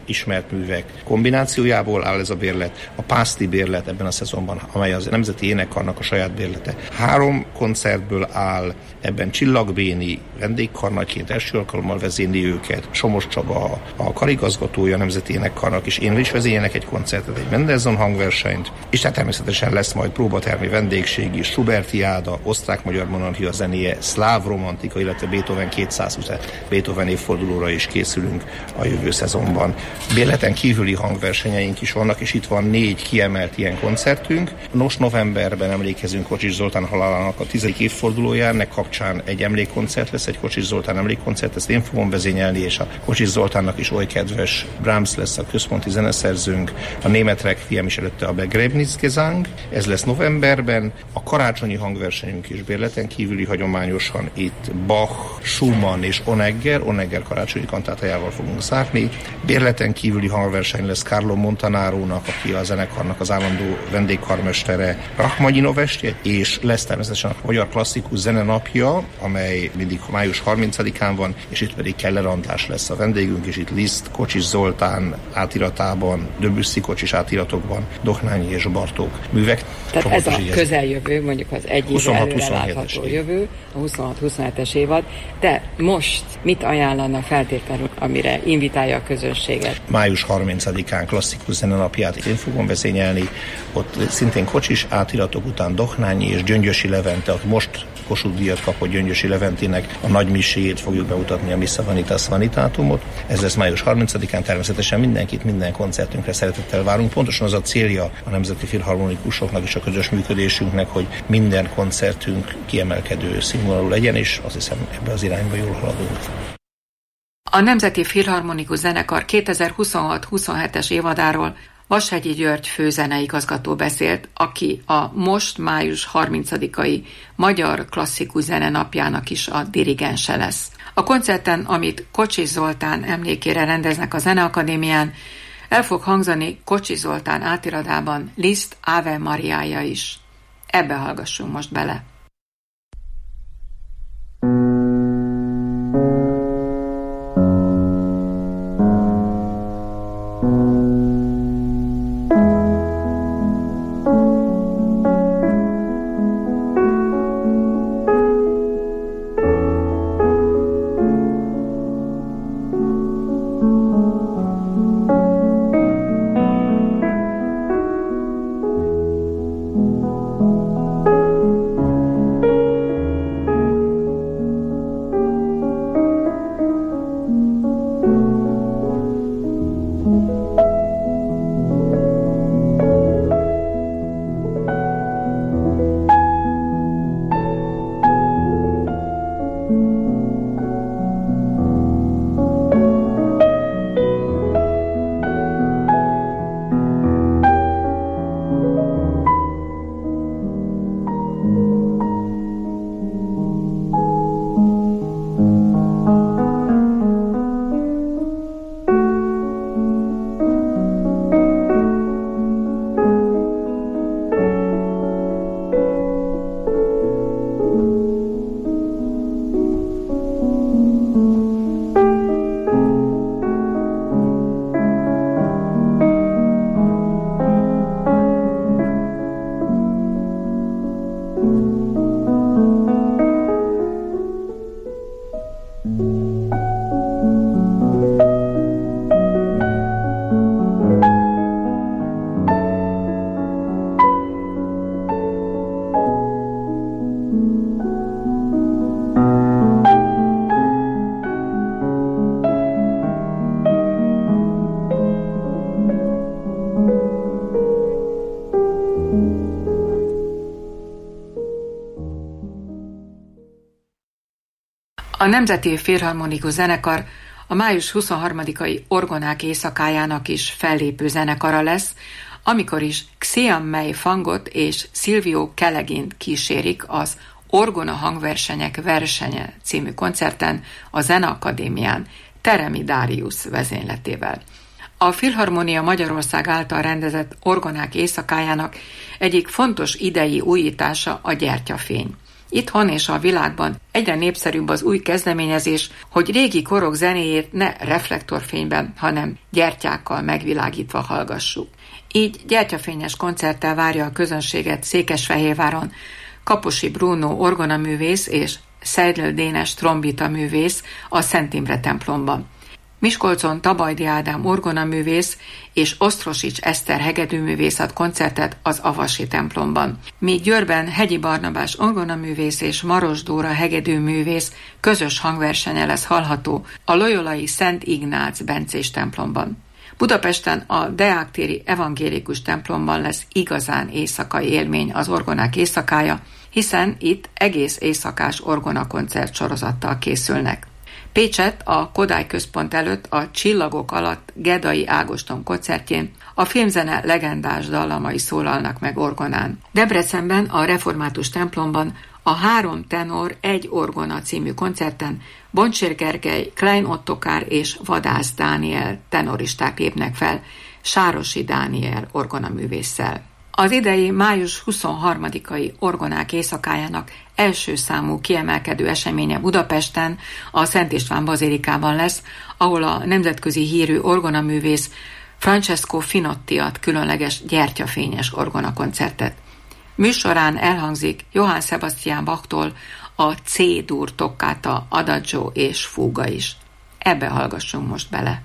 ismert művek kombinációjából áll ez a bérlet. A Pasti bérlet ebben a szezonban, amely az Nemzeti Énekkarnak a saját bérlete. 3 koncertből áll, ebben Csillagbéni vendégkarnagyként első alkalommal vezényli őket, Somos Csaba a karigazgatója a Nemzeti Énekkarnak, és én is vezényelek egy koncertet, egy Mendelssohn hangversenyt, és tehát természetesen lesz majd próbatermi vendégség is, Schubertiáda, osztrák-magyar monarchia zenéje, szláv romantika, illetve Beethoven 220 Beethoven évfordulóra is készülünk a jövő szezonban. Bérleten kívüli hangversenyeink is vannak, és itt van 4 kiemelt ilyen koncertünk. Nos, novemberben emlékezünk Kocsis Zoltán halálának a 10. évfordulójára, ennek kapcsán egy emlékkoncert lesz, egy Kocsis Zoltán emlékkoncert, ezt én fogom vezényelni, és a Kocsis Zoltánnak is oly kedves Brahms lesz a központi zeneszerzőnk, a német requiem is előtte a Begräbnisgesang, ez lesz novemberben, a karácsonyi hangversenyünk is bérleten kívüli hagyományosan itt Bach, Schumann és Onegger karácsonyi kantátájával fogunk zárni. Bérleten kívüli hangverseny lesz Carlo Montanarónak, aki a zenekarnak az állandó vendégkarmestere, Rachmaninov estje, és lesz természetesen a Magyar Klasszikus Zene napja, amely mindig május 30-án van, és itt pedig Keller András lesz a vendégünk, és itt Liszt, Kocsis Zoltán átiratában, Debussy Kocsis átiratokban, Dohnányi és Bartók művek. Tehát ez a közeljövő, mondjuk az egy évre előre látható jövő, a 26-27-es évad, de most mit ajánlana feltétlenül, amire invitálja a közönséget? Május 30-án klasszikus zene napját én fogom vezényelni, ott szintén Kocsis átiratok után Dohnányi és Gyöngyösi Levente, aki most Kossuth díjat kapott, Gyöngyösi Leventének a nagy miséjét fogjuk bemutatni, a Missa Vanitas Vanitatumot. Ez lesz május 30-án, természetesen mindenkit minden koncertünkre szeretettel várunk. Pontosan az a célja a Nemzeti Filharmonikusoknak és a közös működésünknek, hogy minden koncertünk kiemelkedő színvonalú legyen, és azt hiszem ebbe az irányba jól haladunk. A Nemzeti Filharmonikus Zenekar 2026-27-es évadáról Vashegyi György főzeneigazgató beszélt, aki a most május 30-ai Magyar Klasszikus Zene napjának is a dirigense lesz. A koncerten, amit Kocsis Zoltán emlékére rendeznek a Zeneakadémián, el fog hangzani Kocsis Zoltán átiratában Liszt Ave Mariája is. Ebbe hallgassunk most bele. A Nemzeti Filharmonikus Zenekar a május 23-ai Orgonák éjszakájának is fellépő zenekara lesz, amikor is Xiaomei Fangot és Silvio Kellegint kísérik az Orgona hangversenyek versenye című koncerten a Zeneakadémián Teremi Darius vezényletével. A Filharmonia Magyarország által rendezett Orgonák éjszakájának egyik fontos idei újítása a gyertyafény. Itthon és a világban egyre népszerűbb az új kezdeményezés, hogy régi korok zenéjét ne reflektorfényben, hanem gyertyákkal megvilágítva hallgassuk. Így gyertyafényes koncerttel várja a közönséget Székesfehérváron Kaposi Bruno orgonaművész és Seidl Dénes trombitaművész a Szent Imre templomban. Miskolcon Tabajdi Ádám orgonaművész és Osztrosics Eszter hegedűművész ad koncertet az Avasi templomban. Míg Győrben Hegyi Barnabás orgonaművész és Maros Dóra hegedűművész közös hangversenye lesz hallható a loyolai Szent Ignác bencés templomban. Budapesten a Deák téri evangélikus templomban lesz igazán éjszakai élmény az orgonák éjszakája, hiszen itt egész éjszakás orgonakoncert sorozattal készülnek. Pécsett a Kodály központ előtt a Csillagok alatt Gedai Ágoston koncertjén a filmzene legendás dallamai szólalnak meg orgonán. Debrecenben a Református templomban a 3 tenor 1 orgona című koncerten Boncsér Gergely, Klein Ottokár és Vadász Dániel tenoristák lépnek fel Sárosi Dániel orgonaművésszel. Az idei május 23-ai orgonák éjszakájának első számú kiemelkedő eseménye Budapesten a Szent István bazilikában lesz, ahol a nemzetközi hírű orgonaművész Francesco Finotti ad különleges gyertyafényes orgonakoncertet. Műsorán elhangzik Johann Sebastian Bachtól a C-dur toccata, adagio és fúga is. Ebbe hallgassunk most bele.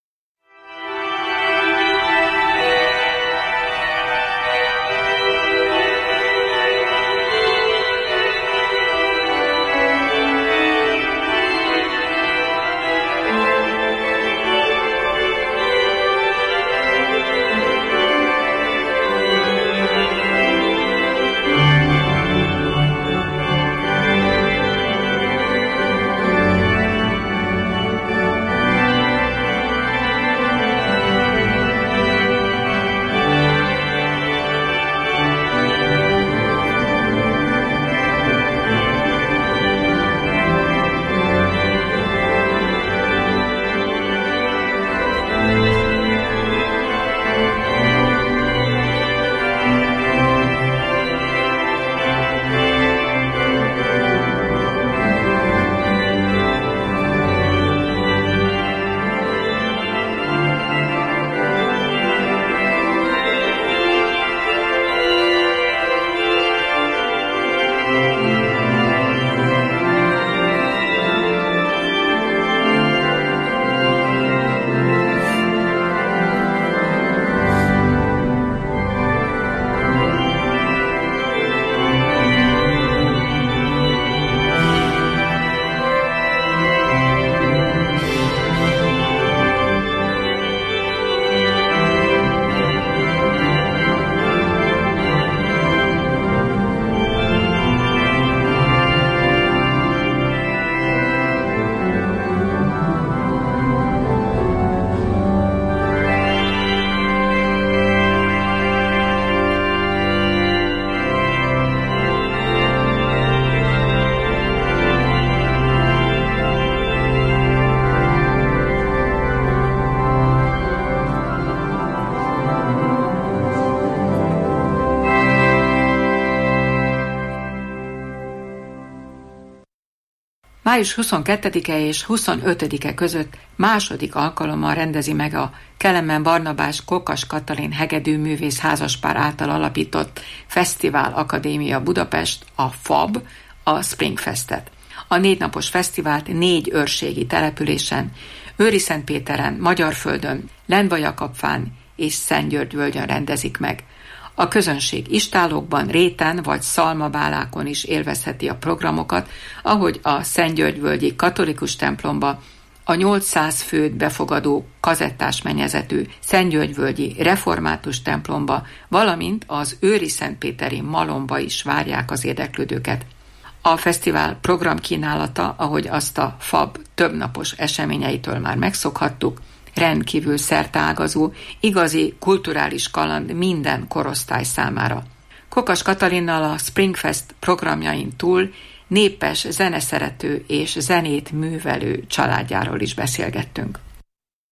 Május 22-e és 25-e között második alkalommal rendezi meg a Kelemen Barnabás Kokas Katalin hegedűművész házaspár által alapított Fesztivál Akadémia Budapest, a FAB, a Springfestet. A 4 napos fesztivált 4 őrségi településen, Őriszentpéteren, Magyarföldön, Lendva-Jakabfán és Szentgyörgyvölgyön rendezik meg. A közönség istállókban, réten vagy szalmabálákon is élvezheti a programokat, ahogy a Szentgyörgyvölgyi katolikus templomba, a 800 főt befogadó kazettás mennyezetű Szentgyörgyvölgyi református templomba, valamint az Őriszentpéteri Malomba is várják az érdeklődőket. A fesztivál programkínálata, ahogy azt a FAB többnapos eseményeitől már megszokhattuk, rendkívül szerteágazó, igazi kulturális kaland minden korosztály számára. Kokas Katalinnal a Springfest programjain túl népes zeneszerető és zenét művelő családjáról is beszélgettünk.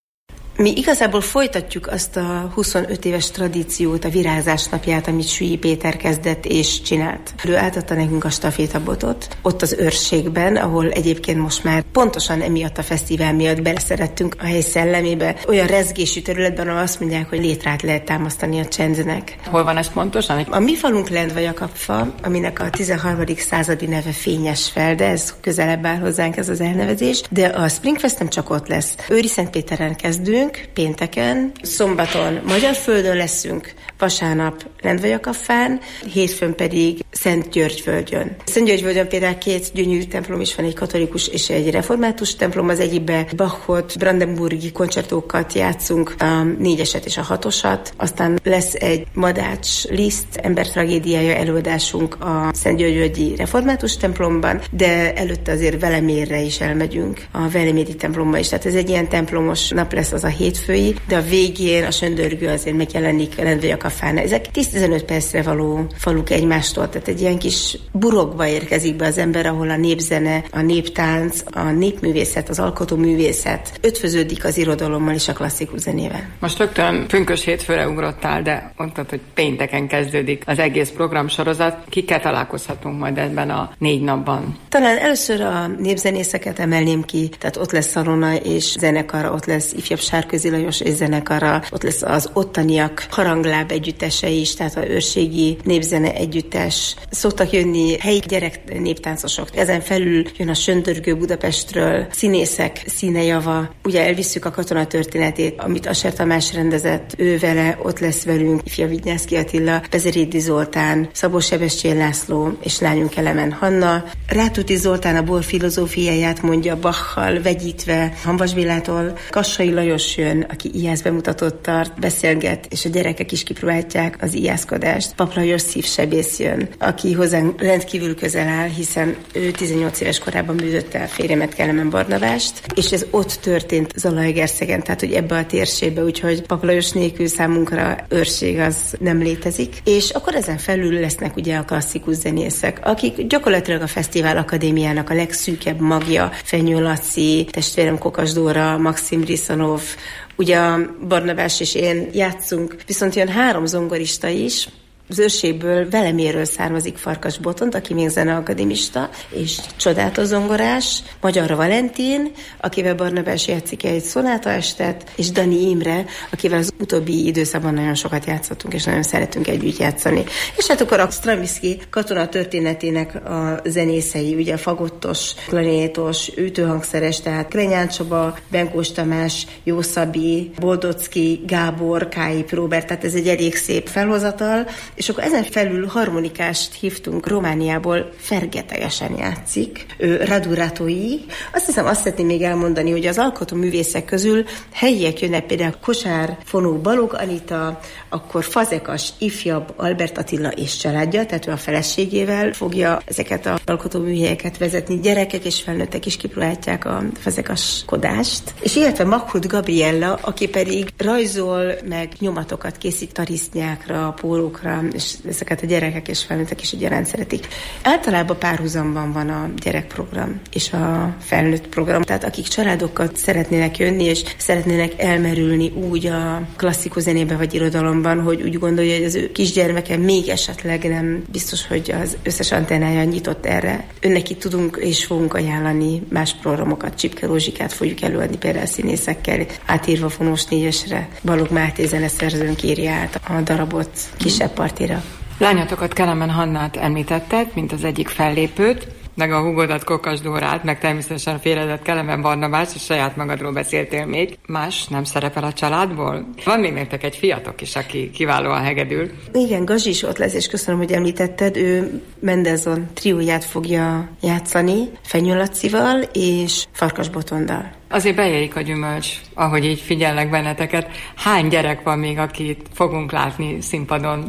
Mi igazából folytatjuk azt a 25 éves tradíciót, a virágzás napját, amit Sülly Péter kezdett és csinált. Ő átadta nekünk a stafétabotot, ott az őrségben, ahol egyébként most már pontosan emiatt a fesztivál miatt beleszerettünk a hely szellemébe. Olyan rezgésű területben, ahol azt mondják, hogy létrát lehet támasztani a csendnek. Hol van ez pontosan? A mi falunk Lendvajakapfa, aminek a 13. századi neve Fényesfeld, de ez közelebb áll hozzánk ez az elnevezés, de a Springfest nem csak ott lesz. Őriszentpéteren kezdünk, pénteken, szombaton Magyarföldön leszünk, vasárnap Lendvajakapfán, hétfőn pedig Szentgyörgyvölgyön. Szentgyörgyvölgyön például 2 gyönyörű templom is van, egy katolikus és egy református templom, az egyikben Bachot, brandenburgi koncertókat játszunk, a 4-eset és a 6-osat, aztán lesz egy Madács Liszt embertragédiája előadásunk a Szentgyörgyvölgyi református templomban, de előtte azért Velemérre is elmegyünk, a veleméri templomba is, tehát ez egy ilyen templomos nap lesz az a hétfői, de a végén a söndörgő azért megjelenik Lendvajakapfán. Ezek 10-15 percre való faluk egymástól, tehát egy ilyen kis burokba érkezik be az ember, ahol a népzene, a néptánc, a népművészet, az alkotóművészet ötvöződik az irodalommal és a klasszikus zenével. Most rögtön pünkös hétfőre ugrottál, de mondtad, hogy pénteken kezdődik az egész programsorozat. Kikkel találkozhatunk majd ebben a 4 napban? Talán először a népzenészeket emelném ki, tehát ott lesz Szalona és zenekara, ott lesz ifjabb Sárközi Lajos és zenekara, ott lesz az ottaniak harangláb együttese is, tehát a őrségi népzene együttes. Szoktak jönni helyi gyerek néptáncosok. Ezen felül jön a söndörgő Budapestről, színészek, Színejava. Ugye elvisszük a katona történetét, amit Asser Tamás rendezett, ő vele, ott lesz velünk ifjabb Vignyászky Attila, Bezerédi Zoltán, Szabó Sebestyén László és lányunk Kelemen Hanna. Rátuti Zoltán a bor filozófiáját mondja Bachal vegyítve, Hamvas Bélától Kassai Lajos jön, aki íjász bemutatót tart, beszélget, és a gyerekek is kipróbálják az íjászkodást. Pap Lajos szívsebész jön, aki hozzánk rendkívül közel áll, hiszen ő 18 éves korában művött el férjemet, Kelemen Barnabást, és ez ott történt Zalaegerszegen, tehát hogy ebbe a térségbe, úgyhogy Pap Lajos nélkül számunkra őrség az nem létezik. És akkor ezen felül lesznek ugye a klasszikus zenészek, akik gyakorlatilag a Fesztivál Akadémiának a legszűkebb magja, Fenyő Laci, testvérem Kokas Dóra, Maxim Riszanov, ugye a Barnabás és én játszunk, viszont jön 3 zongorista is, az őrségből Veleméről származik Farkas Botont, aki még zeneakadémista, és csodálatos zongorás, Magyar Valentin, akivel Barnabás játszik egy szonátaestet, és Dani Imre, akivel az utóbbi időszakban nagyon sokat játszottunk, és nagyon szeretünk együtt játszani. És hát akkor a Stravinsky katona történetének a zenészei, ugye a fagottos, klarinétos, ütőhangszeres, tehát Krenyán Csaba, Benkós Tamás, Jó Szabi, Boldocki, Gábor, Kályi Róbert, tehát ez egy elég szép felhozatal, és akkor ezen felül harmonikást hívtunk Romániából, fergetegesen játszik, Radu Ratói. Azt szeretném még elmondani, hogy az alkotóművészek közül helyiek jönnek, például Kosár Fonó Balogh Anita, akkor Fazekas ifjabb Albert Attila és családja, tehát ő a feleségével fogja ezeket az alkotóműhelyeket vezetni. Gyerekek és felnőttek is kipróbálják a fazekaskodást. És illetve Makhut Gabriella, aki pedig rajzol, meg nyomatokat készít tarisznyákra, pólókra, és ezeket a gyerekek és felnőttek is egyaránt szeretik. Általában párhuzamban van a gyerekprogram és a felnőtt program, tehát akik családokkal szeretnének jönni, és szeretnének elmerülni úgy a klasszikus zenébe vagy irodalomban, hogy úgy gondolja, hogy az ő kisgyermeke még esetleg nem biztos, hogy az összes antennája nyitott erre. Önneki tudunk és fogunk ajánlani más programokat, Csipke Rózsikát fogjuk előadni például színészekkel, átírva Fonós 4-esre. Balogh Máté zeneszerzőnk írja át a darabot kisebb partira. Lányatokat, Kelemen Hannát említetted, mint az egyik fellépőt, meg a húgodat, Kokas Dórát, meg természetesen a félredet Kelemen Barnabást, és saját magadról beszéltél még. Más nem szerepel a családból? Van még nektek egy fiatok is, aki kiválóan hegedül. Igen, Gazsi is ott lesz, és köszönöm, hogy említetted. Ő Mendelssohn trióját fogja játszani, Fenyő Lacival és Farkas Botondal. Azért beérik a gyümölcs, ahogy így figyellek benneteket. Hány gyerek van még, akit fogunk látni színpadon?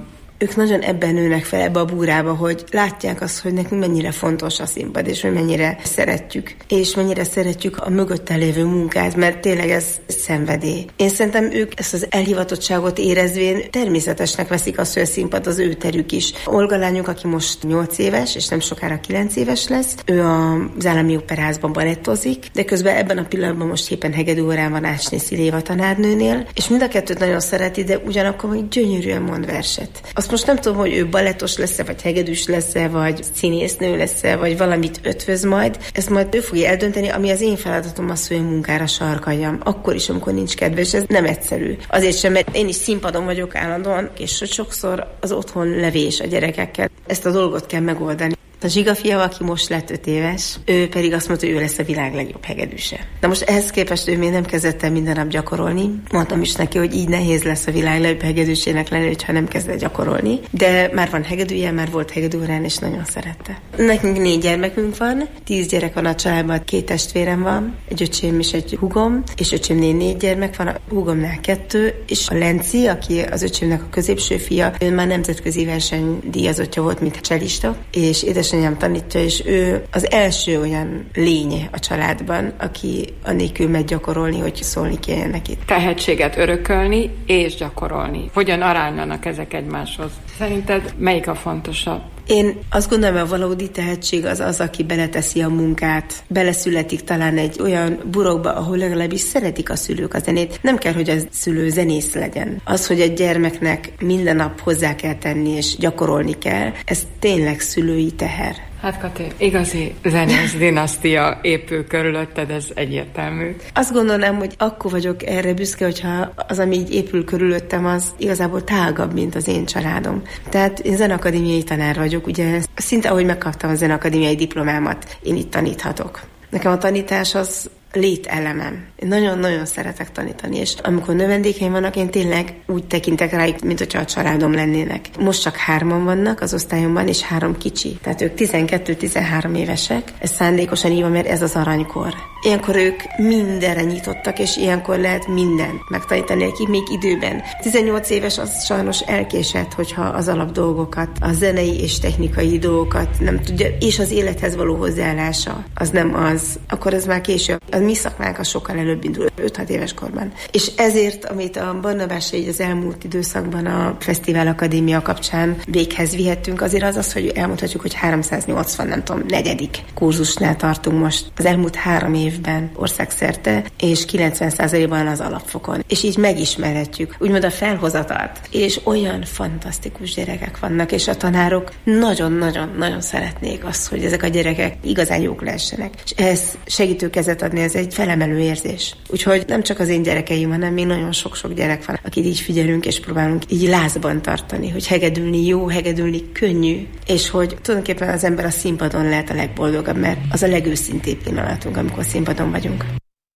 ők nagyon ebben nőnek fel, ebbe a búrába, hogy látják azt, hogy nekünk mennyire fontos a színpad, és hogy mennyire szeretjük, és mennyire szeretjük a mögötte lévő munkát, mert tényleg ez szenvedély. Én szerintem ők ezt az elhivatottságot érezvén természetesnek veszik azt, hogy a színpad az ő terük is. Olga lányunk, aki most 8 éves, és nem sokára 9 éves lesz, ő az Állami Operázban balettozik, de közben ebben a pillanatban most éppen hegedűórán van Ácsné Sziléva tanárnőnél, és mind a kettőt nagyon szereti, de ugyanakkor hogy gyönyörűen mond verset. Azt most nem tudom, hogy ő balettos lesz-e, vagy hegedűs lesz-e, vagy színésznő lesz-e, vagy valamit ötvöz majd. Ezt majd ő fogja eldönteni, ami az én feladatom az, hogy a munkára sarkaljam. Akkor is, amikor nincs kedve, és ez nem egyszerű. Azért sem, mert én is színpadon vagyok állandóan, és sokszor az otthon levés a gyerekekkel. Ezt a dolgot kell megoldani. A Zsiga fia, aki most lett 5 éves, ő pedig azt mondta, hogy ő lesz a világ legjobb hegedűse. Na most ehhez képest ő még nem kezdett el minden nap gyakorolni. Mondtam is neki, hogy így nehéz lesz a világ legjobb hegedűsének lenni, hogyha nem kezd el gyakorolni. De már van hegedűje, már volt hegedűórán, és nagyon szerette. Nekünk 4 gyermekünk van, 10 gyerek van a családban, 2 testvérem van, egy öcsém és egy húgom, és öcsémnél 4 gyermek van, a húgomnál 2, és a Lenci, aki az öcsémnek a középső fia, ő már nemzetközi versenydíjazottja volt, mint cselista, és édesanyám tanítja, és ő az első olyan lény a családban, aki annélkül megy gyakorolni, hogy szólni kelljen neki. Tehetséget örökölni és gyakorolni. Hogyan arányanak ezek egymáshoz? Szerinted melyik a fontosabb? Én azt gondolom, hogy a valódi tehetség az, aki beleteszi a munkát, beleszületik talán egy olyan burokba, ahol legalábbis szeretik a szülők a zenét. Nem kell, hogy a szülő zenész legyen. Az, hogy egy gyermeknek minden nap hozzá kell tenni és gyakorolni kell, ez tényleg szülői teher. Hát Kati, igazi zenész dinasztia épül körülötted, ez egyértelmű. Azt gondolom, hogy akkor vagyok erre büszke, hogyha az, ami így épül körülöttem, az igazából tágabb, mint az én családom. Tehát én zeneakadémiai tanár vagyok, ugye szinte ahogy megkaptam a zeneakadémiai diplomámat, én itt taníthatok. Nekem a tanítás az lételemem. Én nagyon-nagyon szeretek tanítani, és amikor növendékeim vannak, én tényleg úgy tekintek rájuk, mint hogyha a családom lennének. Most csak 3-an vannak az osztályomban, és 3 kicsi. Tehát ők 12-13 évesek. Ez szándékosan így van, mert ez az aranykor. Ilyenkor ők mindenre nyitottak, és ilyenkor lehet mindent megtanítani nekik még időben. 18 éves az sajnos elkésett, hogyha az alapdolgokat, a zenei és technikai dolgokat nem tudja, és az élethez való hozzáállása az nem az, akkor ez már késő. A mi szakmánk az sokkal előbb indul, 5-6 éves korban. És ezért, amit a Barnabásra így az elmúlt időszakban a Fesztivál Akadémia kapcsán véghez vihettünk, azért az, hogy elmondhatjuk, hogy 380, nem tudom, 4. kurzusnál tartunk most az elmúlt 3 évben országszerte, és 90%-ban az alapfokon. És így megismerhetjük, úgymond a felhozatalt. És olyan fantasztikus gyerekek vannak, és a tanárok nagyon-nagyon-nagyon szeretnék azt, hogy ezek a gyerekek igazán jók lehessenek. És ehhez segítőkezet adni, ez egy felemelő érzés. Úgyhogy nem csak az én gyerekeim, hanem még nagyon sok-sok gyerek van, akit így figyelünk, és próbálunk így lázban tartani, hogy hegedülni jó, hegedülni könnyű, és hogy tulajdonképpen az ember a színpadon lehet a legboldogabb, mert az a legőszintébb pillanatunk, amikor színpadon vagyunk.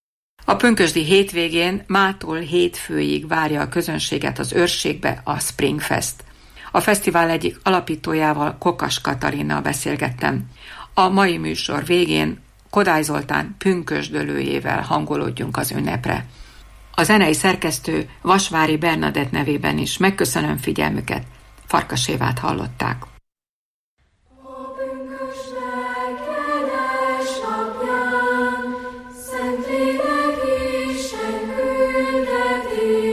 A pünkösdi hétvégén mától hétfőig várja a közönséget az őrségbe a Springfest. A fesztivál egyik alapítójával, Kokas Katarinnal beszélgettem. A mai műsor végén Kodály Zoltán pünkösdölőjével hangolódjunk az ünnepre. A zenei szerkesztő Vasvári Bernadett nevében is megköszönöm figyelmüket. Farkas Évát hallották. Szentlélek Isten küldeti,